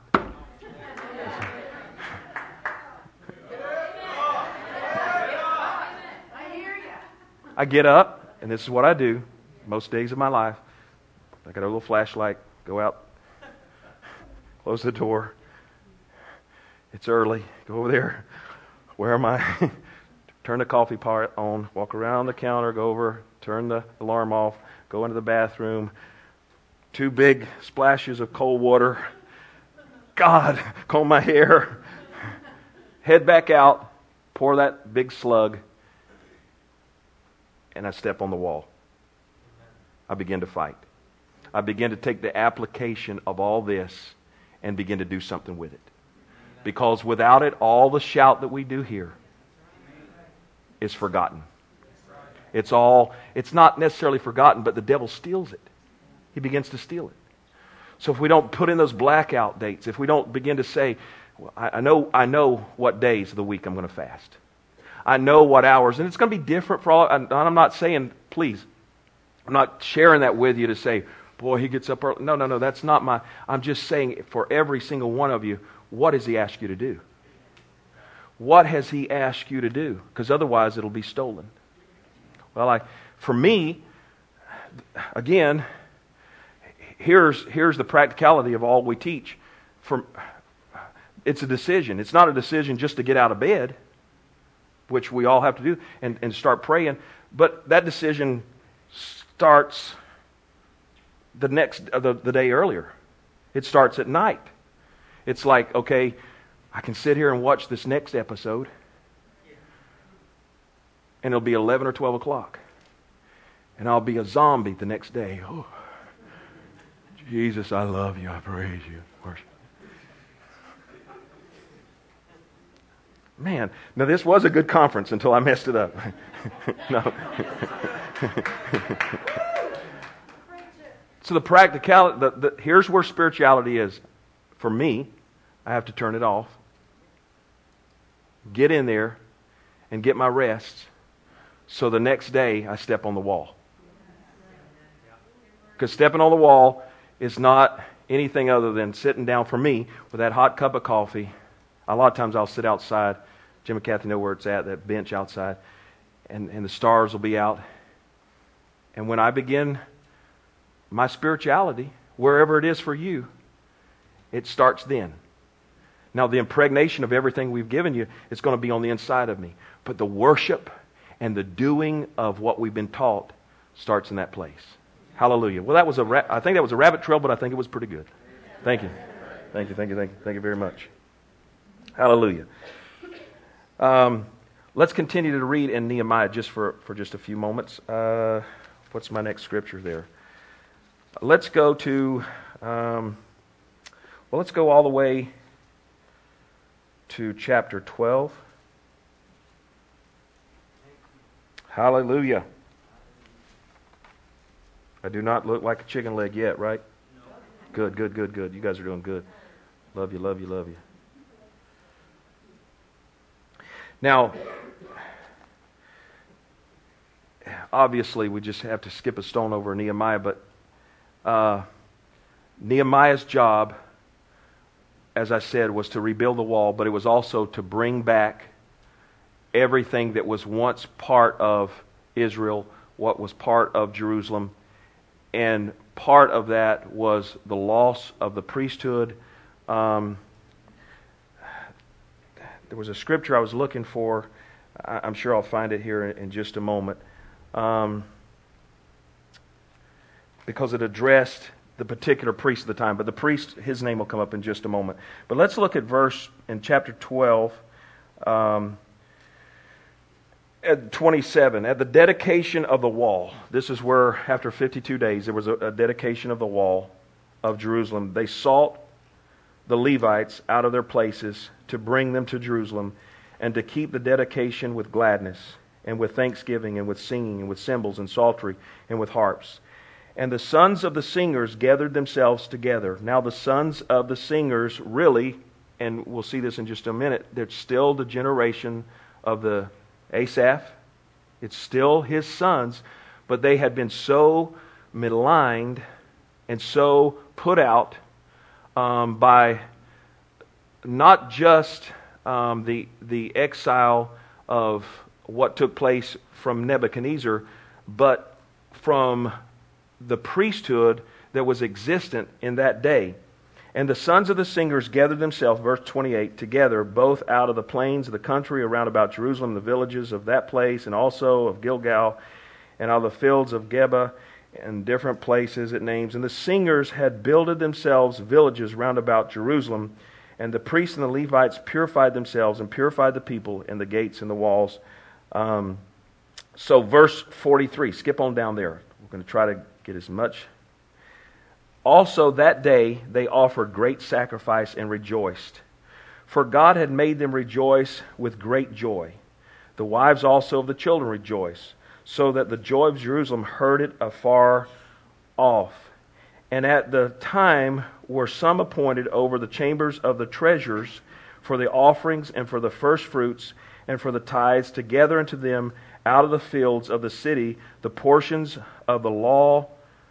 I get up, and this is what I do most days of my life. I got a little flashlight, go out, close the door. It's early. Go over there. Where am I? Turn the coffee pot on, walk around the counter, go over, turn the alarm off, go into the bathroom. Two big splashes of cold water. God, comb my hair. Head back out, pour that big slug, and I step on the wall. I begin to fight. I begin to take the application of all this and begin to do something with it. Because without it, all the shout that we do here is forgotten. It's all, it's not necessarily forgotten, but the devil steals it. He begins to steal it. So if we don't put in those blackout dates, if we don't begin to say, well, I, I know, I know what days of the week I'm going to fast. I know what hours, and it's going to be different for all. And I'm not saying, please, I'm not sharing that with you to say, boy, he gets up early. No, no, no, that's not my, I'm just saying for every single one of you, what does he ask you to do? What has he asked you to do? Because otherwise it'll be stolen. Well, I, for me, again, here's here's the practicality of all we teach. For, it's a decision. It's not a decision just to get out of bed, which we all have to do, and, and start praying. But that decision starts the next uh, the, the day earlier. It starts at night. It's like, okay, I can sit here and watch this next episode, and it'll be eleven or twelve o'clock, and I'll be a zombie the next day. Oh, Jesus, I love you. I praise you. Worship. Man, now this was a good conference until I messed it up. No. So the practicality, the, the, here's where spirituality is. For me, I have to turn it off, get in there, and get my rest, so the next day I step on the wall. Because stepping on the wall is not anything other than sitting down for me with that hot cup of coffee. A lot of times I'll sit outside. Jim and Kathy know where it's at, that bench outside. And, and the stars will be out. And when I begin my spirituality, wherever it is for you, it starts then. Now the impregnation of everything we've given you is going to be on the inside of me. But the worship and the doing of what we've been taught starts in that place. Hallelujah. Well, that was a ra- I think that was a rabbit trail, but I think it was pretty good. Thank you. Thank you, thank you, thank you. Thank you very much. Hallelujah. Um, let's continue to read in Nehemiah just for, for just a few moments. Uh, what's my next scripture there? Let's go to, um, well, let's go all the way to chapter twelve. Hallelujah. I do not look like a chicken leg yet, right? No. Good, good, good, good. You guys are doing good. Love you, love you, love you. Now, obviously, we just have to skip a stone over Nehemiah, but uh, Nehemiah's job, as I said, was to rebuild the wall, but it was also to bring back everything that was once part of Israel, what was part of Jerusalem, and part of that was the loss of the priesthood. Um, there was a scripture I was looking for. I, I'm sure I'll find it here in, in just a moment. Um, because it addressed the particular priest at the time. But the priest, his name will come up in just a moment. But let's look at verse in chapter twelve, um, at twenty-seven. At the dedication of the wall. This is where, after fifty-two days, there was a, a dedication of the wall of Jerusalem. They sought the Levites out of their places to bring them to Jerusalem and to keep the dedication with gladness and with thanksgiving and with singing and with cymbals and psaltery and with harps. And the sons of the singers gathered themselves together. Now the sons of the singers really, and we'll see this in just a minute, they're still the generation of the Asaph. It's still his sons, but they had been so maligned and so put out um, by not just um, the the exile of what took place from Nebuchadnezzar, but from the priesthood that was existent in that day. And the sons of the singers gathered themselves, verse twenty-eight, together, both out of the plains of the country around about Jerusalem, the villages of that place, and also of Gilgal, and all the fields of Geba, and different places it names. And the singers had builded themselves villages round about Jerusalem, and the priests and the Levites purified themselves and purified the people in the gates and the walls. Um, so verse forty-three, skip on down there. We're going to try to get as much. Also that day they offered great sacrifice and rejoiced, for God had made them rejoice with great joy. The wives also of the children rejoiced, so that the joy of Jerusalem heard it afar off. And at the time were some appointed over the chambers of the treasures for the offerings and for the first fruits and for the tithes, to gather unto them out of the fields of the city the portions of the law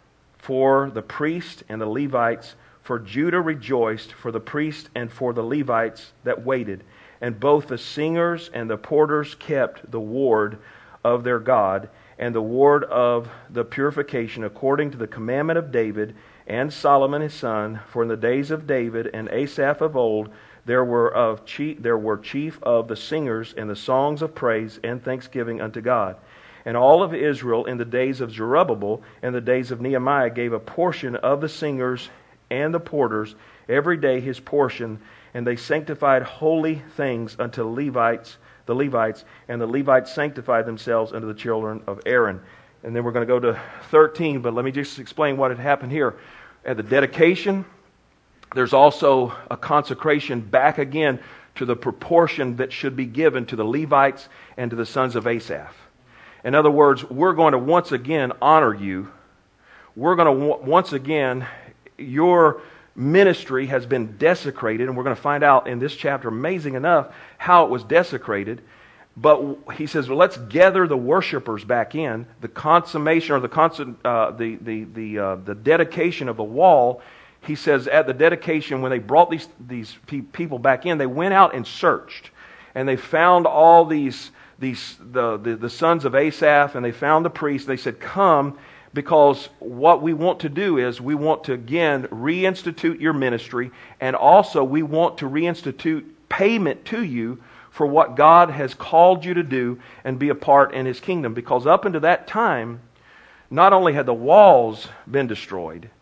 for the priest and the Levites. For Judah rejoiced for the priest and for the Levites that waited. And both the singers and the porters kept the ward of their God and the ward of the purification, according to the commandment of David and Solomon his son. For in the days of David and Asaph of old there were of chief, there were chief of the singers and the songs of praise and thanksgiving unto God. And all of Israel in the days of Zerubbabel and the days of Nehemiah gave a portion of the singers and the porters every day his portion, and they sanctified holy things unto Levites, the Levites, and the Levites sanctified themselves unto the children of Aaron. And then we're going to go to thirteen, but let me just explain what had happened here. At the dedication, there's also a consecration back again to the proportion that should be given to the Levites and to the sons of Asaph. In other words, we're going to once again honor you. We're going to once again, your ministry has been desecrated, and we're going to find out in this chapter, amazing enough, how it was desecrated. But he says, well, let's gather the worshipers back in. The consummation or the consum, uh, the the the uh, the dedication of the wall. He says at the dedication, when they brought these these pe- people back in, they went out and searched, and they found all these these the, the the sons of Asaph, and they found the priests. They said, "Come, because what we want to do is we want to again reinstitute your ministry, and also we want to reinstitute payment to you for what God has called you to do and be a part in His kingdom." Because up until that time, not only had the walls been destroyed,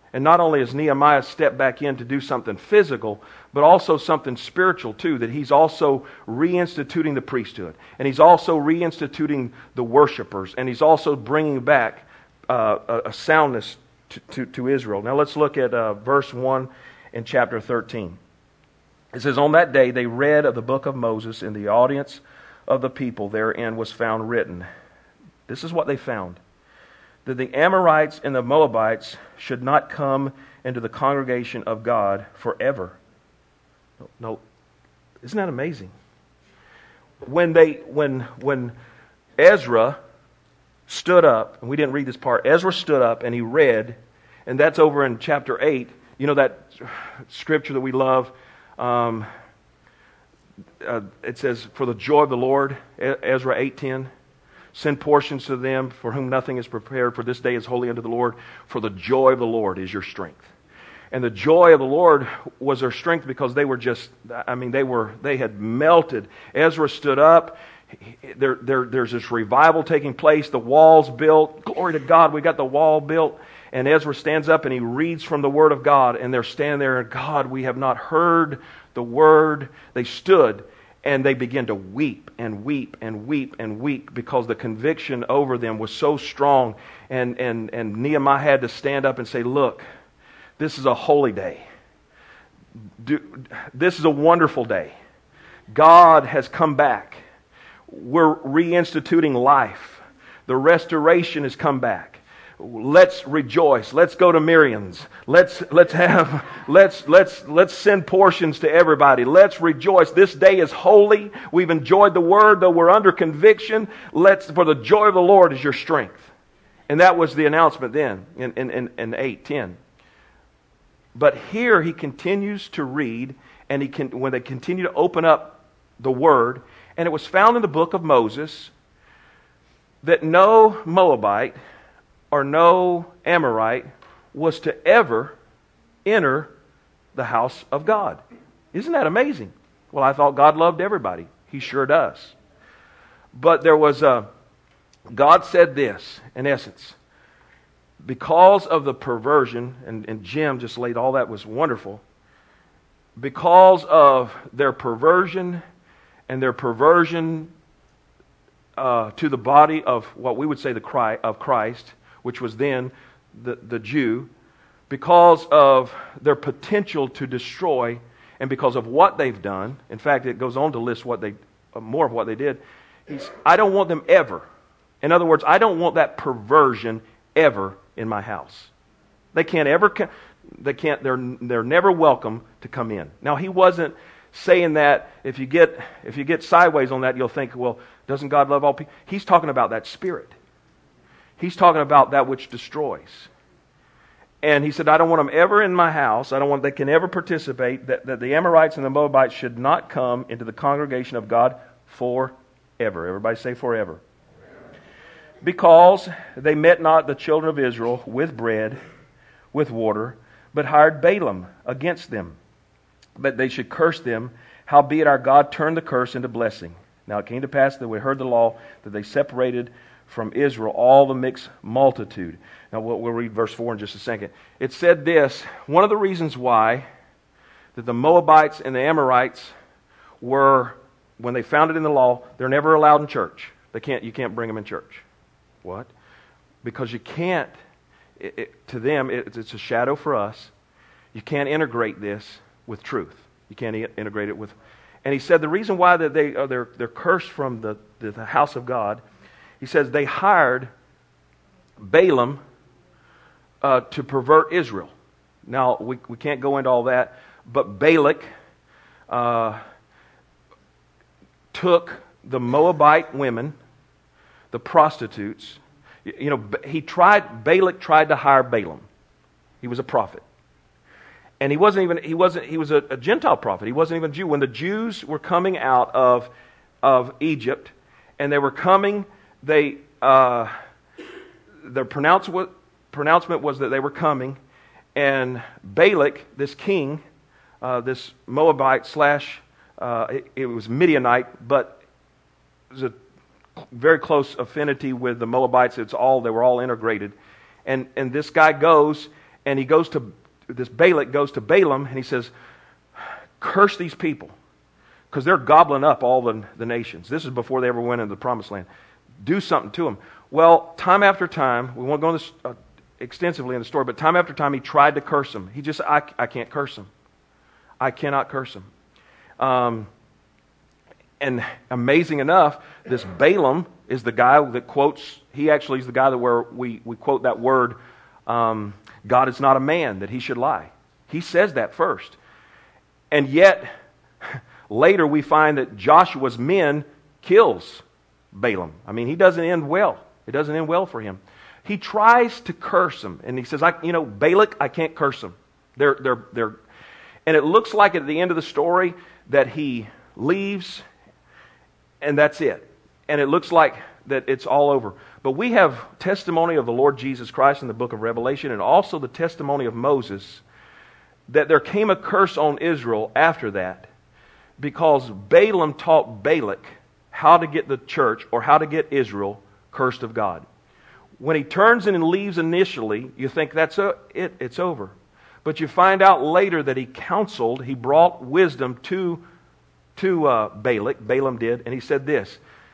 And not only has Nehemiah stepped back in to do something physical, but also something spiritual too, that he's also reinstituting the priesthood. And he's also reinstituting the worshipers. And he's also bringing back uh, a, a soundness to, to, to Israel. Now let's look at uh, verse one in chapter thirteen. It says, "On that day they read of the book of Moses in the audience of the people. Therein was found written." This is what they found. "That the Amorites and the Moabites should not come into the congregation of God forever." No, no, isn't that amazing? When they, when when Ezra stood up, and we didn't read this part. Ezra stood up and he read, and that's over in chapter eight. You know that scripture that we love. Um, uh, it says, "For the joy of the Lord," Ezra eight ten. "Send portions to them for whom nothing is prepared, for this day is holy unto the Lord. For the joy of the Lord is your strength." And the joy of the Lord was their strength because they were just, I mean, they were, they had melted. Ezra stood up. There, there, there's this revival taking place. The wall's built. Glory to God, we got the wall built. And Ezra stands up and he reads from the Word of God. And they're standing there, and God, we have not heard the Word. They stood. And they began to weep and weep and weep and weep because the conviction over them was so strong. And, and, and Nehemiah had to stand up and say, "Look, this is a holy day. Do, this is a wonderful day. God has come back. We're reinstituting life. The restoration has come back. Let's rejoice. Let's go to Miriam's. Let's let's have let's let's let's send portions to everybody. Let's rejoice. This day is holy. We've enjoyed the Word, though we're under conviction. Let's for the joy of the Lord is your strength." And that was the announcement then in in, in, in eight ten. But here he continues to read, and he can when they continue to open up the Word, and it was found in the book of Moses that no Moabite or no Amorite was to ever enter the house of God. Isn't that amazing? Well, I thought God loved everybody. He sure does. But there was a, God said this, in essence, because of the perversion, and, and Jim just laid all that was wonderful, because of their perversion and their perversion uh, to the body of what we would say the cry of Christ, which was then the, the Jew, because of their potential to destroy, and because of what they've done. In fact, it goes on to list what they, uh, more of what they did. He's, I don't want them ever. In other words, I don't want that perversion ever in my house. They can't ever. They can't. They're they're never welcome to come in. Now, he wasn't saying that. If you get if you get sideways on that, you'll think, well, doesn't God love all people? He's talking about that spirit. He's talking about that which destroys. And he said, I don't want them ever in my house. I don't want they can ever participate, that, that the Amorites and the Moabites should not come into the congregation of God forever. Everybody say forever. Because they met not the children of Israel with bread, with water, but hired Balaam against them, that they should curse them. Howbeit our God turned the curse into blessing. Now it came to pass that we heard the law, that they separated from Israel all the mixed multitude. Now we'll, we'll read verse four in just a second. It said this, one of the reasons why that the Moabites and the Amorites were, when they found it in the law, they're never allowed in church. They can't. You can't bring them in church. What? Because you can't, it, it, to them, it, it's a shadow for us. You can't integrate this with truth. You can't i- integrate it with, and he said the reason why that they are they're, they're cursed from the, the, the house of God, he says they hired Balaam uh, to pervert Israel. Now, we, we can't go into all that, but Balak uh, took the Moabite women, the prostitutes. You know, he tried, Balak tried to hire Balaam. He was a prophet. And he wasn't even, he wasn't, he was a, a Gentile prophet. He wasn't even a Jew. When the Jews were coming out of, of Egypt, and they were coming, they, uh, their pronouncement, pronouncement was that they were coming, and Balak, this king, uh, this Moabite slash, uh, it, it was Midianite, but it was a very close affinity with the Moabites. It's all, they were all integrated. And, and this guy goes, and he goes to, this Balak goes to Balaam, and he says, curse these people, because they're gobbling up all the, the nations. This is before they ever went into the promised land. Do something to them. Well, time after time, we won't go into this uh, extensively in the story, but time after time he tried to curse them. He just, I, I can't curse them. I cannot curse them. Um, and amazing enough, this Balaam is the guy that quotes, he actually is the guy that where we, we quote that word, um, God is not a man that he should lie. He says that first. And yet, later we find that Joshua's men kills Balaam. I mean, he doesn't end well. It doesn't end well for him. He tries to curse them, and he says, "I, you know, Balak, I can't curse them. They're, they're, they're." And it looks like at the end of the story that he leaves, and that's it. And it looks like that it's all over. But we have testimony of the Lord Jesus Christ in the book of Revelation, and also the testimony of Moses, that there came a curse on Israel after that, because Balaam taught Balak how to get the church, or how to get Israel cursed of God. When he turns and leaves initially, you think that's a, it, it's over. But you find out later that he counseled, he brought wisdom to, to uh, Balak, Balaam did, and he said this,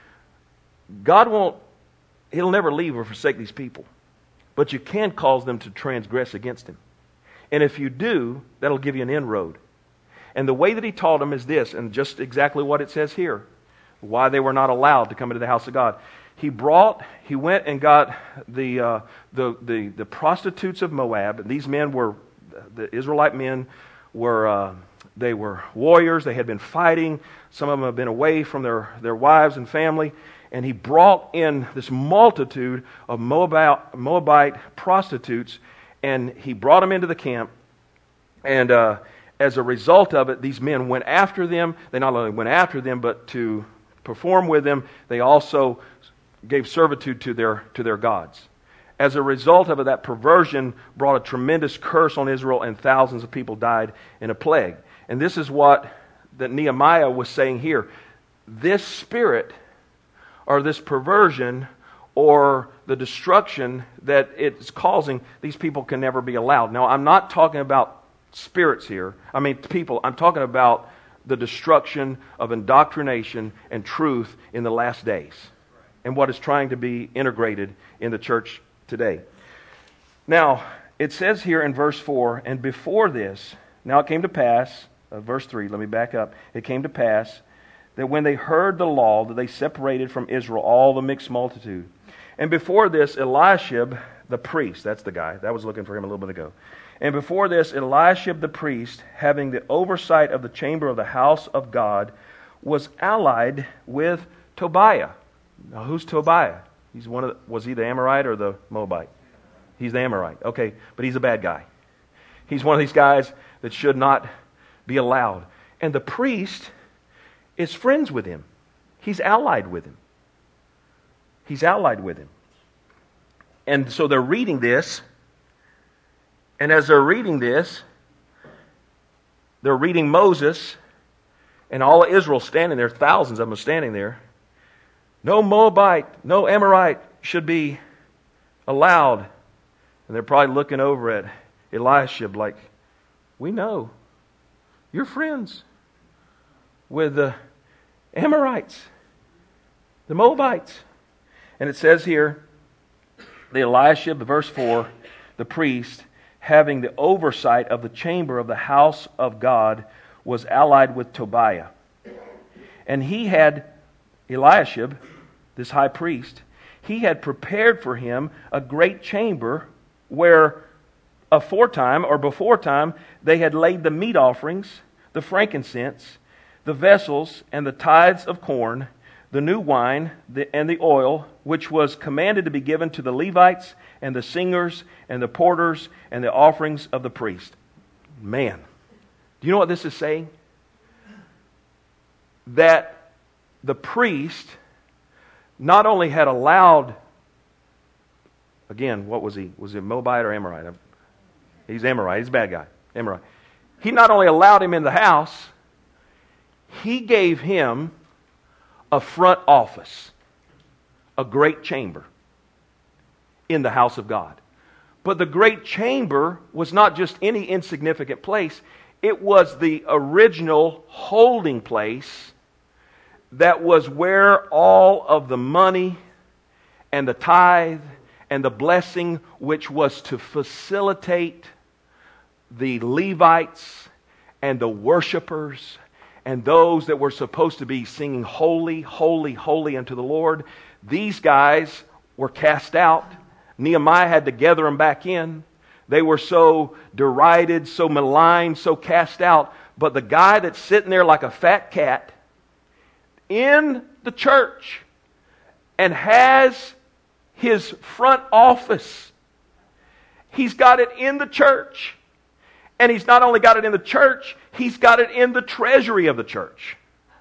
God won't, He'll never leave or forsake these people, but you can cause them to transgress against Him. And if you do, that'll give you an inroad. And the way that he taught them is this, and just exactly what it says here, why they were not allowed to come into the house of God. He brought, he went and got the uh, the, the the prostitutes of Moab. And these men were, the Israelite men were, uh, they were warriors. They had been fighting. Some of them have been away from their, their wives and family. And he brought in this multitude of Moabite, Moabite prostitutes, and he brought them into the camp. And uh, as a result of it, these men went after them. They not only went after them, but to perform with them, they also gave servitude to their to their gods. As a result of it, that perversion brought a tremendous curse on Israel, and thousands of people died in a plague. And this is what that Nehemiah was saying here. This spirit, or this perversion, or the destruction that it's causing, these people can never be allowed. Now, I'm not talking about spirits here. I mean, people. I'm talking about the destruction of indoctrination and truth in the last days, and what is trying to be integrated in the church today. Now, it says here in verse four, and before this, now it came to pass, uh, verse three, let me back up. It came to pass that when they heard the law, that they separated from Israel all the mixed multitude. And before this, Eliashib the priest, that's the guy, that was looking for him a little bit ago. And before this, Eliashib the priest, having the oversight of the chamber of the house of God, was allied with Tobiah. Now, who's Tobiah? He's one of the, was he the Amorite or the Moabite? He's the Amorite. Okay, but he's a bad guy. He's one of these guys that should not be allowed. And the priest is friends with him. He's allied with him. He's allied with him. And so they're reading this. And as they're reading this, they're reading Moses and all of Israel standing there. Thousands of them are standing there. No Moabite, no Amorite should be allowed. And they're probably looking over at Eliashib like, we know. You're friends with the Amorites, the Moabites. And it says here, the Eliashib, verse four, the priest, having the oversight of the chamber of the house of God, was allied with Tobiah. And he had, Eliashib, this high priest, he had prepared for him a great chamber where aforetime or before time they had laid the meat offerings, the frankincense, the vessels, and the tithes of corn, the new wine, the, and the oil, which was commanded to be given to the Levites and the singers and the porters and the offerings of the priest. Man, do you know what this is saying? That the priest not only had allowed, again, what was he? Was he Moabite or Amorite? He's Amorite. He's a bad guy. Amorite. He not only allowed him in the house, he gave him a front office, a great chamber in the house of God. But the great chamber was not just any insignificant place. It was the original holding place that was where all of the money and the tithe and the blessing, which was to facilitate the Levites and the worshipers and those that were supposed to be singing holy, holy, holy unto the Lord. These guys were cast out. Nehemiah had to gather them back in. They were so derided, so maligned, so cast out. But the guy that's sitting there like a fat cat in the church and has his front office, he's got it in the church. And he's not only got it in the church, he's got it in the treasury of the church.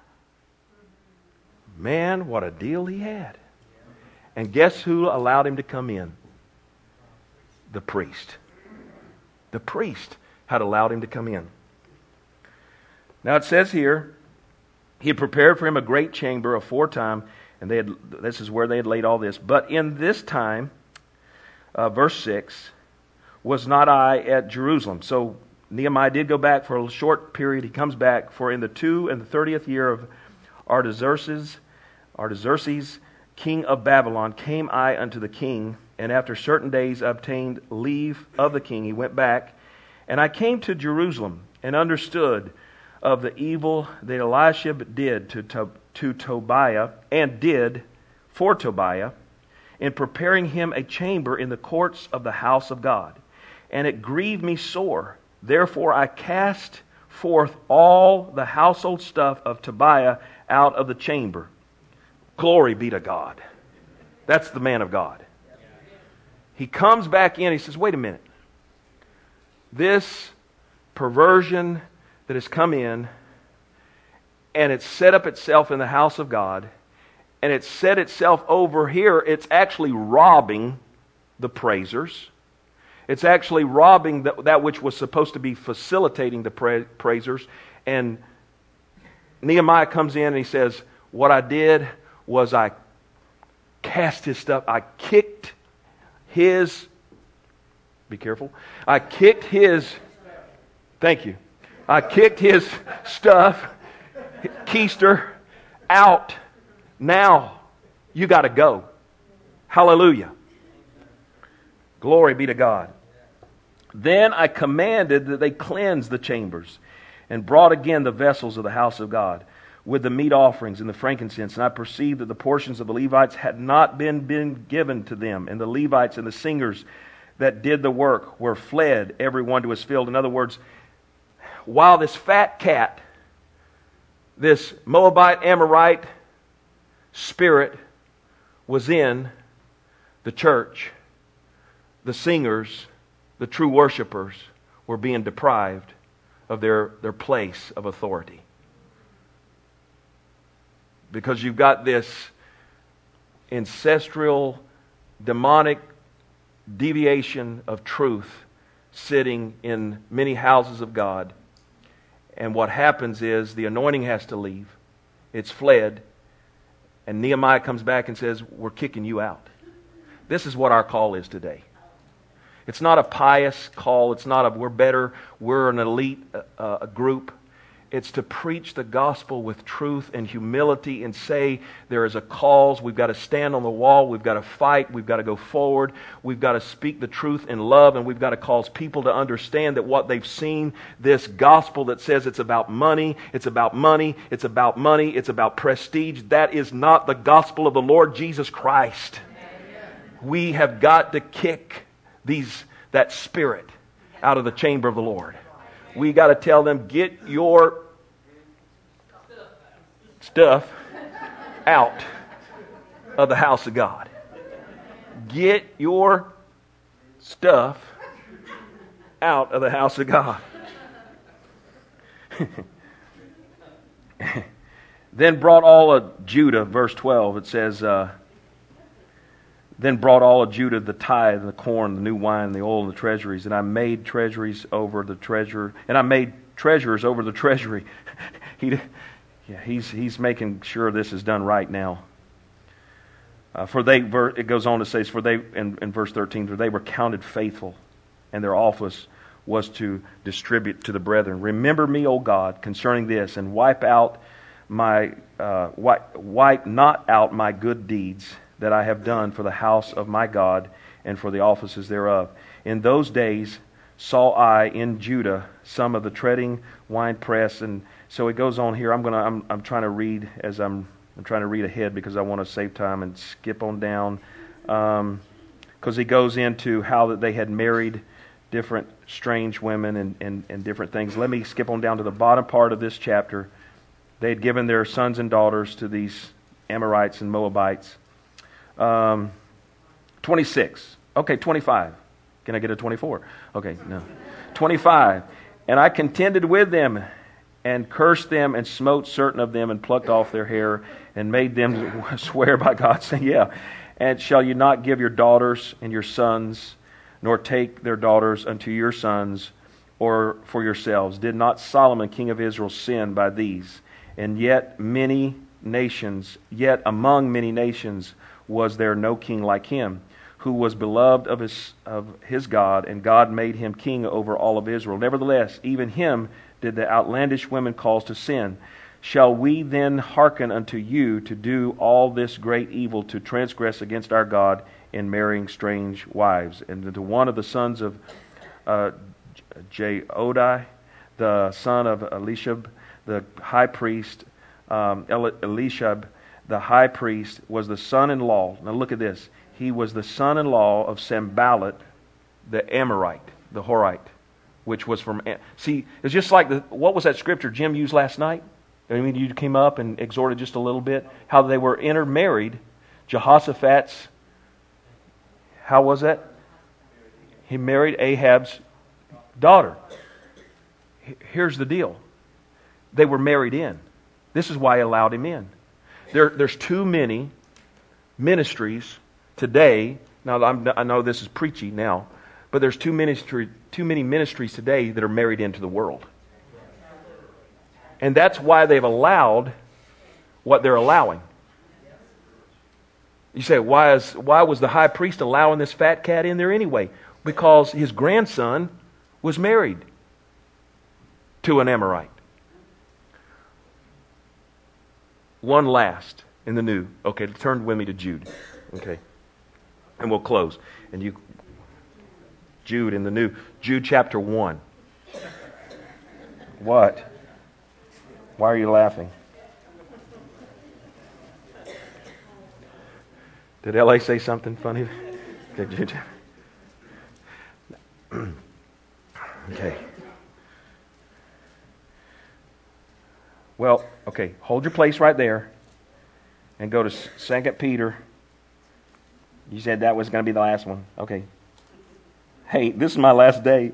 Man, what a deal he had. And guess who allowed him to come in? The priest. The priest had allowed him to come in. Now it says here, he had prepared for him a great chamber aforetime, and they had, this is where they had laid all this. But in this time, uh, verse six, was not I at Jerusalem. So Nehemiah did go back for a short period. He comes back, for in the two and the thirtieth year of Artaxerxes, Artaxerxes, king of Babylon, came I unto the king, and after certain days obtained leave of the king. He went back, and I came to Jerusalem, and understood of the evil that Eliashib did to, to, to Tobiah, and did for Tobiah, in preparing him a chamber in the courts of the house of God. And it grieved me sore. Therefore I cast forth all the household stuff of Tobiah out of the chamber. Glory be to God. That's the man of God. He comes back in. He says, wait a minute. This perversion that has come in, and it's set up itself in the house of God, and it's set itself over here, it's actually robbing the praisers. It's actually robbing the, that which was supposed to be facilitating the pra- praisers. And Nehemiah comes in and he says, what I did was I cast his stuff, I kicked his, be careful, I kicked his, thank you, I kicked his stuff, keister, out. Now, you got to go. Hallelujah. Glory be to God. Then I commanded that they cleanse the chambers, and brought again the vessels of the house of God, with the meat offerings and the frankincense. And I perceived that the portions of the Levites had not been, been given to them. And the Levites and the singers that did the work were fled, every one to his field. In other words, while this fat cat, this Moabite, Amorite spirit was in the church, the singers, the true worshipers, were being deprived of their, their place of authority. Because you've got this ancestral, demonic deviation of truth sitting in many houses of God. And what happens is the anointing has to leave. It's fled. And Nehemiah comes back and says, we're kicking you out. This is what our call is today. It's not a pious call. It's not a we're better, we're an elite uh, group. It's to preach the gospel with truth and humility and say there is a cause. We've got to stand on the wall. We've got to fight. We've got to go forward. We've got to speak the truth in love, and we've got to cause people to understand that what they've seen, this gospel that says it's about money, it's about money, it's about money, it's about prestige, that is not the gospel of the Lord Jesus Christ. We have got to kick these that spirit out of the chamber of the Lord. We got to tell them, get your stuff out of the house of God. Get your stuff out of the house of God. Then brought all of Judah, verse twelve, it says, uh, then brought all of Judah the tithe, the corn, the new wine, the oil, and the treasuries. And I made treasuries over the treasure, and I made treasurers over the treasury. he, yeah, he's he's making sure this is done right now. Uh, for they, it goes on to say, for they, in, in verse thirteen, for they were counted faithful, and their office was to distribute to the brethren. Remember me, O God, concerning this, and wipe out my, uh, wipe, wipe not out my good deeds that I have done for the house of my God and for the offices thereof. In those days saw I in Judah some of the treading winepress, and so it goes on here. I'm gonna, I'm, I'm trying to read as I'm, I'm trying to read ahead because I want to save time and skip on down, because um, he goes into how that they had married different strange women and, and, and different things. Let me skip on down to the bottom part of this chapter. They had given their sons and daughters to these Amorites and Moabites. Um, twenty-six. Okay, twenty-five. Can I get a twenty-four? Okay, no. twenty-five. And I contended with them and cursed them and smote certain of them and plucked off their hair and made them swear by God, saying, yeah, and shall you not give your daughters and your sons, nor take their daughters unto your sons, or for yourselves? Did not Solomon, king of Israel, sin by these? And yet many nations, yet among many nations was there no king like him, who was beloved of his of his God, and God made him king over all of Israel. Nevertheless, even him did the outlandish women cause to sin. Shall we then hearken unto you to do all this great evil, to transgress against our God in marrying strange wives? And to one of the sons of uh, Jeodai, the son of Elishab, the high priest, um, Elishab, the high priest, was the son-in-law. Now look at this. He was the son-in-law of Sanballat, the Amorite, the Horite, which was from... See, it's just like, the, what was that scripture Jim used last night? I mean, you came up and exhorted just a little bit. How they were intermarried. Jehoshaphat's... How was that? He married Ahab's daughter. Here's the deal. They were married in. This is why he allowed him in. There, there's too many ministries today. Now, I'm, I know this is preachy now, but there's too ministry, too many ministries today that are married into the world. And that's why they've allowed what they're allowing. You say, why is why was the high priest allowing this fat cat in there anyway? Because his grandson was married to an Amorite. One last in the new. Okay, turn with me to Jude. Okay. And we'll close. And you Jude in the new. Jude chapter one. What? Why are you laughing? Did L A say something funny? Okay. Well, okay, hold your place right there and go to Second Peter. You said that was going to be the last one. Okay. Hey, this is my last day.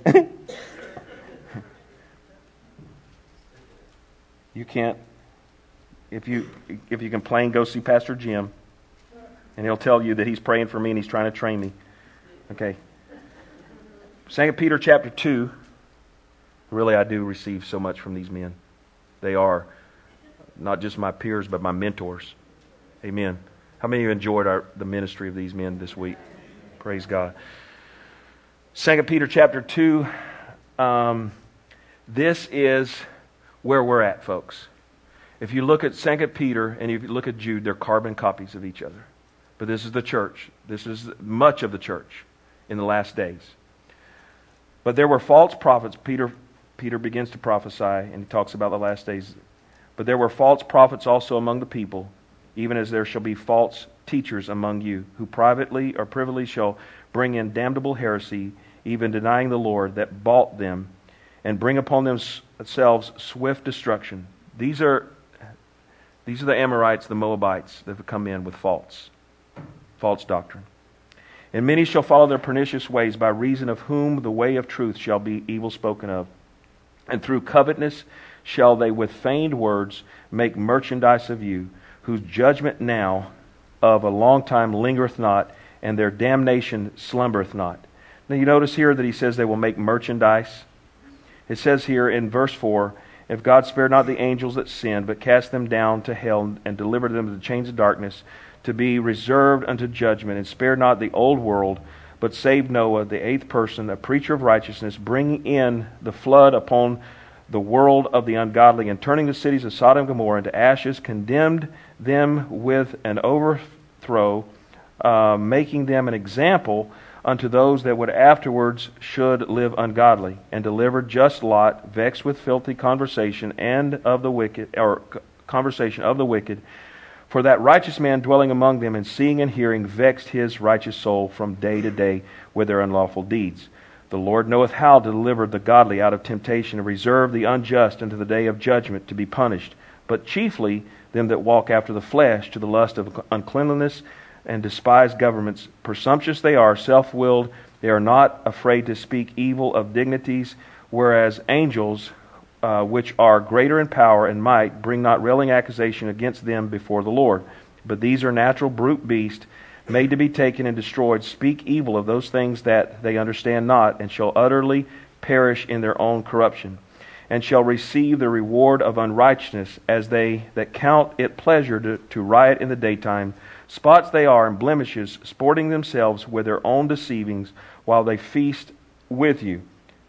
You can't, if you if you complain, go see Pastor Jim. And he'll tell you that he's praying for me and he's trying to train me. Okay. Second Peter chapter two. Really, I do receive so much from these men. They are not just my peers, but my mentors. Amen. How many of you enjoyed our, the ministry of these men this week? Praise God. Second Peter chapter two. Um, this is where we're at, folks. If you look at Second Peter and if you look at Jude, they're carbon copies of each other. But this is the church. This is much of the church in the last days. But there were false prophets. Peter, Peter begins to prophesy, and he talks about the last days. But there were false prophets also among the people, even as there shall be false teachers among you, who privately or privily shall bring in damnable heresy, even denying the Lord that bought them, and bring upon themselves swift destruction. These are these are the Amorites, the Moabites, that have come in with false. False doctrine. And many shall follow their pernicious ways, by reason of whom the way of truth shall be evil spoken of. And through covetousness shall they with feigned words make merchandise of you, whose judgment now of a long time lingereth not, and their damnation slumbereth not. Now you notice here that he says they will make merchandise. It says here in verse four, if God spared not the angels that sinned, but cast them down to hell and delivered them to the chains of darkness, to be reserved unto judgment, and spared not the old world, but saved Noah, the eighth person, a preacher of righteousness, bringing in the flood upon the world of the ungodly, and turning the cities of Sodom and Gomorrah into ashes, condemned them with an overthrow, uh, making them an example unto those that would afterwards should live ungodly, and delivered just Lot, vexed with filthy conversation and of the wicked, or conversation of the wicked. For that righteous man dwelling among them, and seeing and hearing, vexed his righteous soul from day to day with their unlawful deeds. The Lord knoweth how to deliver the godly out of temptation, and reserve the unjust unto the day of judgment to be punished, but chiefly them that walk after the flesh, to the lust of uncleanliness, and despise governments. Presumptuous they are, self-willed, they are not afraid to speak evil of dignities, whereas angels, uh, which are greater in power and might, bring not railing accusation against them before the Lord. But these are natural brute beasts, made to be taken and destroyed, speak evil of those things that they understand not, and shall utterly perish in their own corruption, and shall receive the reward of unrighteousness, as they that count it pleasure to, to riot in the daytime. Spots they are, and blemishes, sporting themselves with their own deceivings, while they feast with you,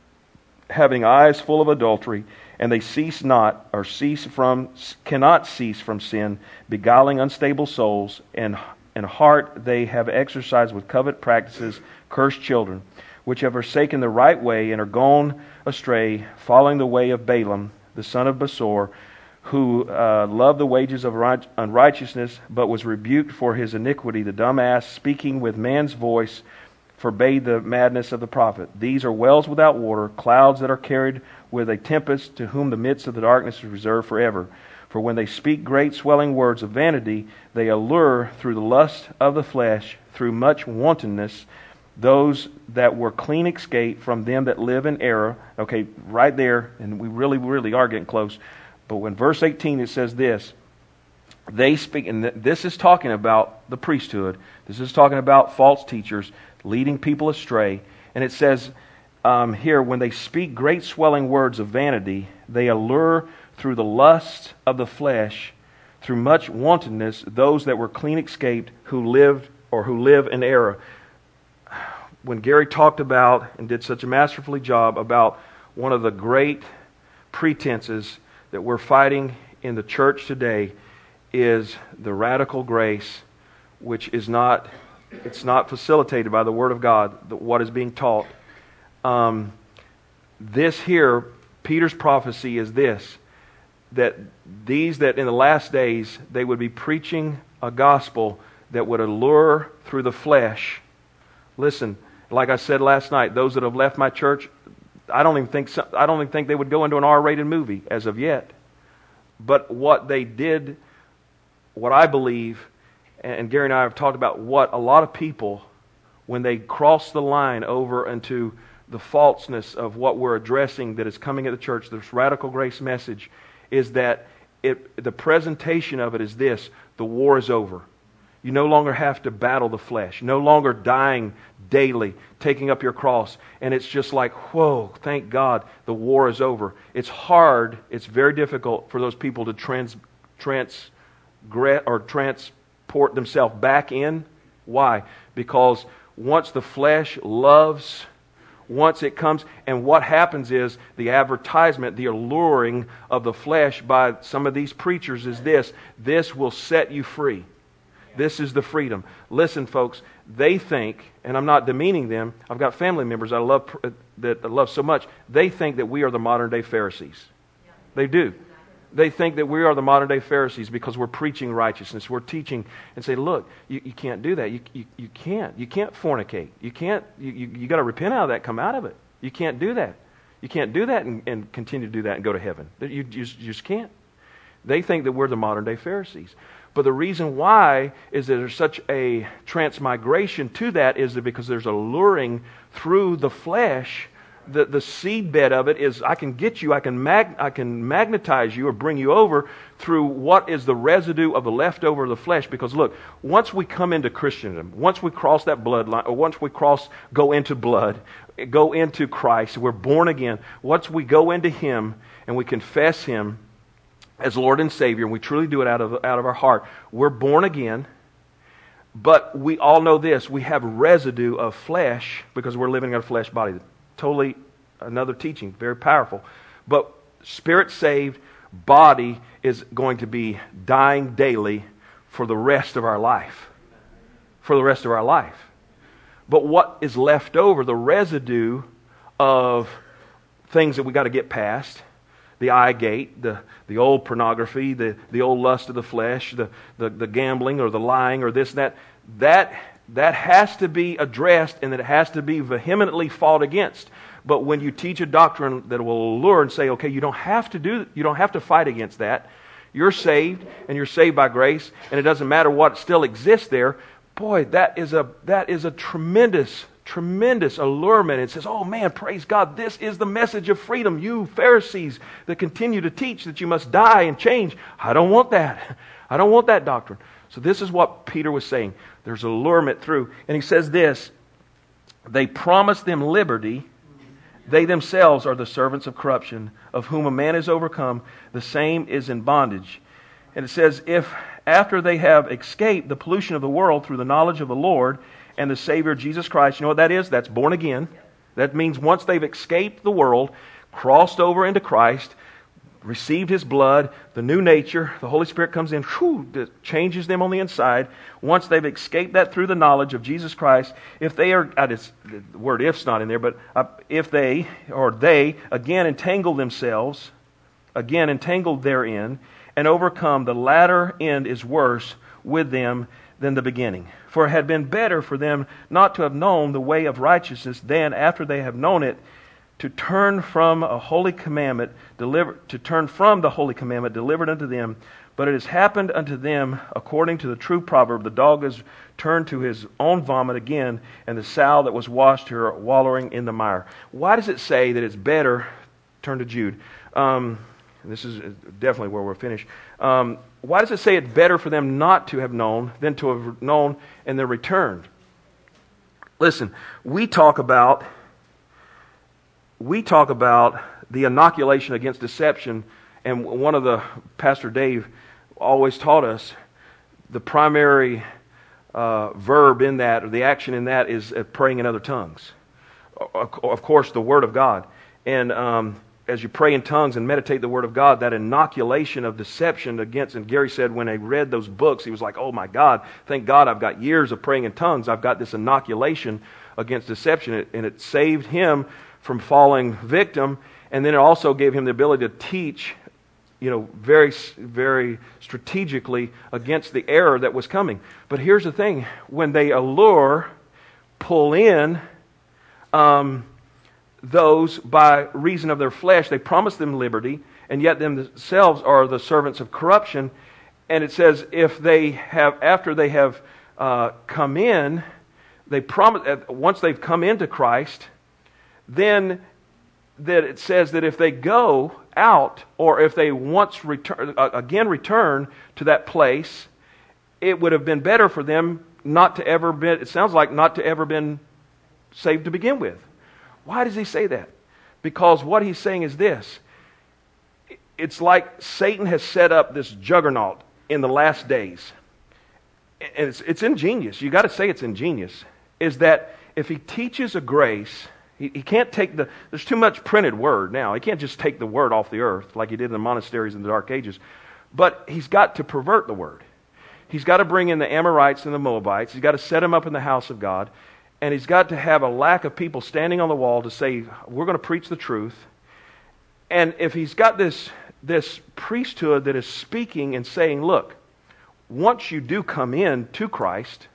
having eyes full of adultery, and they cease not, or cease from, cannot cease from sin, beguiling unstable souls, and and heart they have exercised with covet practices, cursed children, which have forsaken the right way, and are gone astray, following the way of Balaam, the son of Besor, who uh, loved the wages of unrighteousness, but was rebuked for his iniquity. The dumb ass, speaking with man's voice, forbade the madness of the prophet. These are wells without water, clouds that are carried with a tempest, to whom the midst of the darkness is reserved forever. For when they speak great swelling words of vanity, they allure through the lust of the flesh, through much wantonness, those that were clean escaped from them that live in error. Okay, right there, and we really, really are getting close. But when verse eighteen, it says this, they speak, and this is talking about the priesthood. This is talking about false teachers leading people astray. And it says um, here, when they speak great swelling words of vanity, they allure through the lust of the flesh, through much wantonness, those that were clean escaped, who lived or who live in error. When Gary talked about and did such a masterfully job about one of the great pretenses that we're fighting in the church today is the radical grace, which is not, it's not facilitated by the Word of God, what is being taught. Um, this here, Peter's prophecy is this, that these that in the last days they would be preaching a gospel that would allure through the flesh. Listen, like I said last night, those that have left my church, I don't even think I don't even think they would go into an R-rated movie as of yet. But what they did, what I believe, and Gary and I have talked about what a lot of people, when they cross the line over into the falseness of what we're addressing that is coming at the church, this radical grace message, is that it, the presentation of it is this: the war is over. You no longer have to battle the flesh, no longer dying daily, taking up your cross. And it's just like, whoa, thank God, the war is over. It's hard, it's very difficult for those people to trans, trans, or transport themselves back in. Why? Because once the flesh loves, once it comes, and what happens is the advertisement, the alluring of the flesh by some of these preachers is this: this will set you free. This is the freedom. Listen, folks, they think, and I'm not demeaning them, I've got family members I love that I love so much, they think that we are the modern day Pharisees. They do. They think that we are the modern day Pharisees because we're preaching righteousness. We're teaching and say, look, you, you can't do that. You, you, you can't. You can't fornicate. You can't, you, you, you got to repent out of that, come out of it. You can't do that. You can't do that and, and continue to do that and go to heaven. You, you, just, you just can't. They think that we're the modern day Pharisees. But the reason why is that there's such a transmigration to that is that because there's a luring through the flesh. The, the seedbed of it is I can get you, I can mag, I can magnetize you or bring you over through what is the residue of the leftover of the flesh. Because look, once we come into Christendom, once we cross that bloodline, or once we cross, go into blood, go into Christ, we're born again. Once we go into Him and we confess Him as Lord and Savior, and we truly do it out of out of our heart, we're born again. But we all know this. We have residue of flesh because we're living in a flesh body. Totally another teaching, very powerful. But spirit saved, body is going to be dying daily for the rest of our life. For the rest of our life. But what is left over, the residue of things that we got to get past, the eye gate, the, the old pornography, the, the old lust of the flesh, the, the, the gambling or the lying or this and that, that, that has to be addressed and that it has to be vehemently fought against. But when you teach a doctrine that will allure and say, okay, you don't have to do, you don't have to fight against that. You're saved and you're saved by grace, and it doesn't matter what still exists there. Boy, that is a that is a tremendous, tremendous allurement. It says, oh man, praise God, this is the message of freedom. You Pharisees that continue to teach that you must die and change. I don't want that. I don't want that doctrine. So this is what Peter was saying. There's allurement through. And he says this, they promise them liberty. They themselves are the servants of corruption, of whom a man is overcome, the same is in bondage. And it says, if after they have escaped the pollution of the world through the knowledge of the Lord and the Savior Jesus Christ, you know what that is? That's born again. That means once they've escaped the world, crossed over into Christ, received His blood, the new nature, the Holy Spirit comes in, whew, changes them on the inside. Once they've escaped that through the knowledge of Jesus Christ, if they are, I just, the word if's not in there, but uh, if they, or they, again entangle themselves, again entangled therein, and overcome, the latter end is worse with them than the beginning. For it had been better for them not to have known the way of righteousness than, after they have known it, to turn from a holy commandment delivered to turn from the holy commandment delivered unto them. But it has happened unto them according to the true proverb, the dog is turned to his own vomit again, and the sow that was washed her wallowing in the mire. Why does it say that it's better? Turn to Jude. Um, this is definitely where we're finished. Um, why does it say it's better for them not to have known than to have known and then returned? Listen, we talk about we talk about the inoculation against deception, and one of the Pastor Dave always taught us the primary uh, verb in that, or the action in that, is uh, praying in other tongues. Of course, the Word of God. And um, as you pray in tongues and meditate the Word of God, that inoculation of deception against, and Gary said when he read those books, he was like, oh my God, thank God I've got years of praying in tongues. I've got this inoculation against deception, and it saved him from falling victim, and then it also gave him the ability to teach, you know, very, very strategically against the error that was coming. But here's the thing: when they allure, pull in um, those by reason of their flesh, they promise them liberty, and yet themselves are the servants of corruption. And it says, if they have, after they have uh, come in, they promise once they've come into Christ. Then that it says that if they go out, or if they once return, again return to that place, it would have been better for them not to ever been, it sounds like not to ever been saved to begin with. Why does he say that? Because what he's saying is this. It's like Satan has set up this juggernaut in the last days. And it's, it's ingenious. You got to say it's ingenious. Is that if he teaches a grace, He, he can't take the, there's too much printed word now. He can't just take the word off the earth like he did in the monasteries in the Dark Ages. But he's got to pervert the word. He's got to bring in the Amorites and the Moabites. He's got to set them up in the house of God. And he's got to have a lack of people standing on the wall to say, we're going to preach the truth. And if he's got this, this priesthood that is speaking and saying, look, once you do come in to Christ,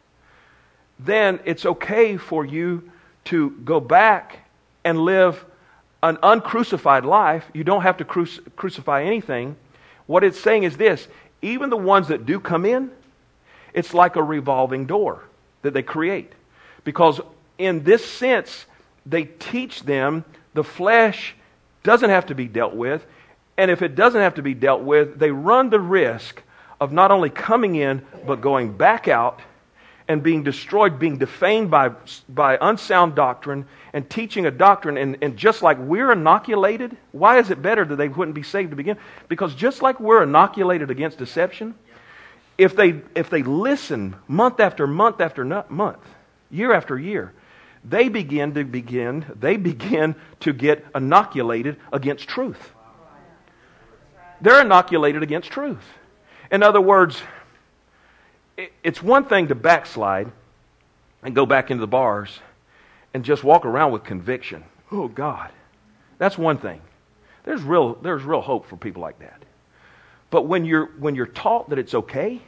then it's okay for you to go back and live an uncrucified life. You don't have to cruci- crucify anything. What it's saying is this: even the ones that do come in, it's like a revolving door that they create. Because in this sense, they teach them the flesh doesn't have to be dealt with. And if it doesn't have to be dealt with, they run the risk of not only coming in, but going back out and being destroyed, being defamed by, by unsound doctrine, and teaching a doctrine. And, and just like we're inoculated, why is it better that they wouldn't be saved to begin? Because just like we're inoculated against deception, if they if they listen month after month after no- month, year after year, they begin to begin they begin to get inoculated against truth. They're inoculated against truth. In other words, it's one thing to backslide and go back into the bars and just walk around with conviction. Oh God, that's one thing. There's real there's real hope for people like that. But when you're when you're taught that it's okay,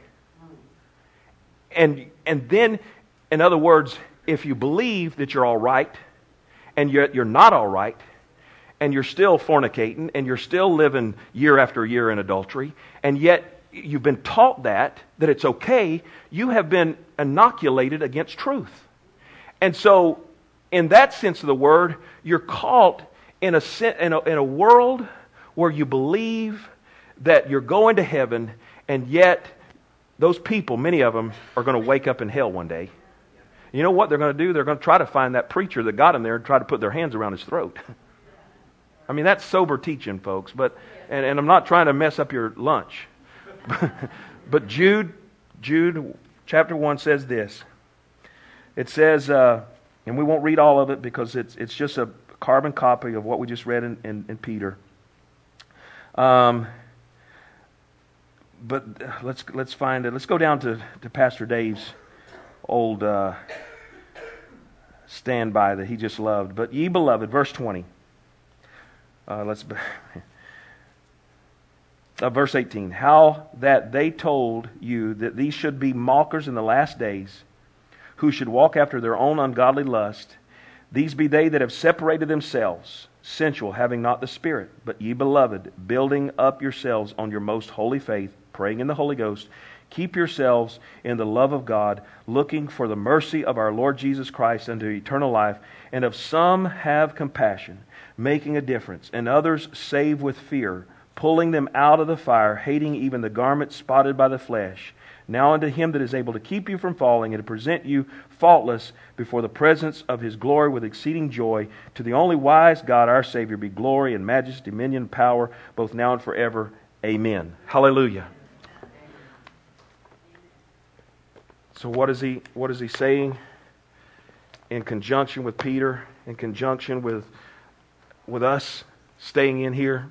and and then, in other words, if you believe that you're all right, and yet you're not all right, and you're still fornicating, and you're still living year after year in adultery, and yet you've been taught that, that it's okay, you have been inoculated against truth. And so, in that sense of the word, you're caught in a, in a, in a world where you believe that you're going to heaven, and yet those people, many of them, are going to wake up in hell one day. You know what they're going to do? They're going to try to find that preacher that got him there and try to put their hands around his throat. I mean, that's sober teaching, folks. But and, and I'm not trying to mess up your lunch. But Jude, Jude chapter one says this. It says, uh, and we won't read all of it because it's it's just a carbon copy of what we just read in, in, in Peter. Um, but let's let's find it. Let's go down to, to Pastor Dave's old uh, standby that he just loved. But ye beloved, verse twenty. Uh, let's uh, verse eighteen. How that they told you that these should be mockers in the last days, who should walk after their own ungodly lust. These be they that have separated themselves, sensual, having not the Spirit. But ye beloved, building up yourselves on your most holy faith, praying in the Holy Ghost, keep yourselves in the love of God, looking for the mercy of our Lord Jesus Christ unto eternal life. And of some have compassion, making a difference, and others save with fear, pulling them out of the fire, hating even the garment spotted by the flesh. Now unto Him that is able to keep you from falling and to present you faultless before the presence of His glory with exceeding joy, to the only wise God our Savior be glory and majesty, dominion, power, both now and forever. Amen. Hallelujah. So what is he what is he saying in conjunction with Peter, in conjunction with with us staying in here?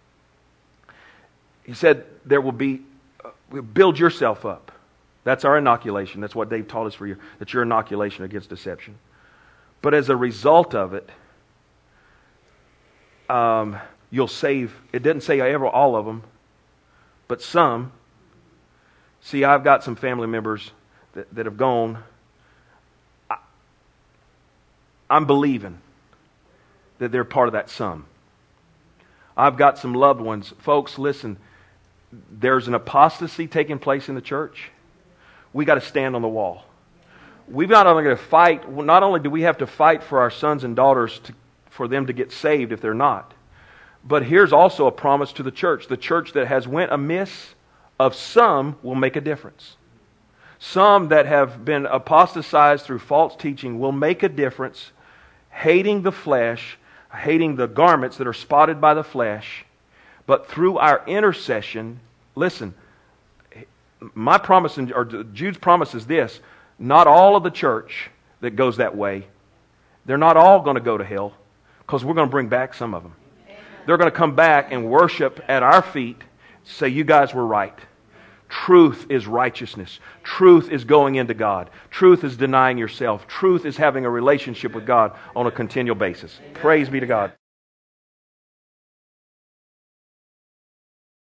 He said there will be uh, build yourself up. That's our inoculation. That's what Dave taught us for you. That's your inoculation against deception. But as a result of it, um, you'll save. It didn't say ever all of them, but some. See, I've got some family members that, that have gone. I, I'm believing that they're part of that some. I've got some loved ones. Folks, listen, there's an apostasy taking place in the church. We got to stand on the wall. We've not only got to fight, not only do we have to fight for our sons and daughters to, for them to get saved if they're not, but here's also a promise to the church. The church that has went amiss, of some will make a difference. Some that have been apostatized through false teaching will make a difference, hating the flesh, hating the garments that are spotted by the flesh, but through our intercession, listen, my promise, or Jude's promise is this, not all of the church that goes that way, they're not all going to go to hell, because we're going to bring back some of them. They're going to come back and worship at our feet, say, you guys were right. Truth is righteousness. Truth is going into God. Truth is denying yourself. Truth is having a relationship with God on a continual basis. Praise be to God.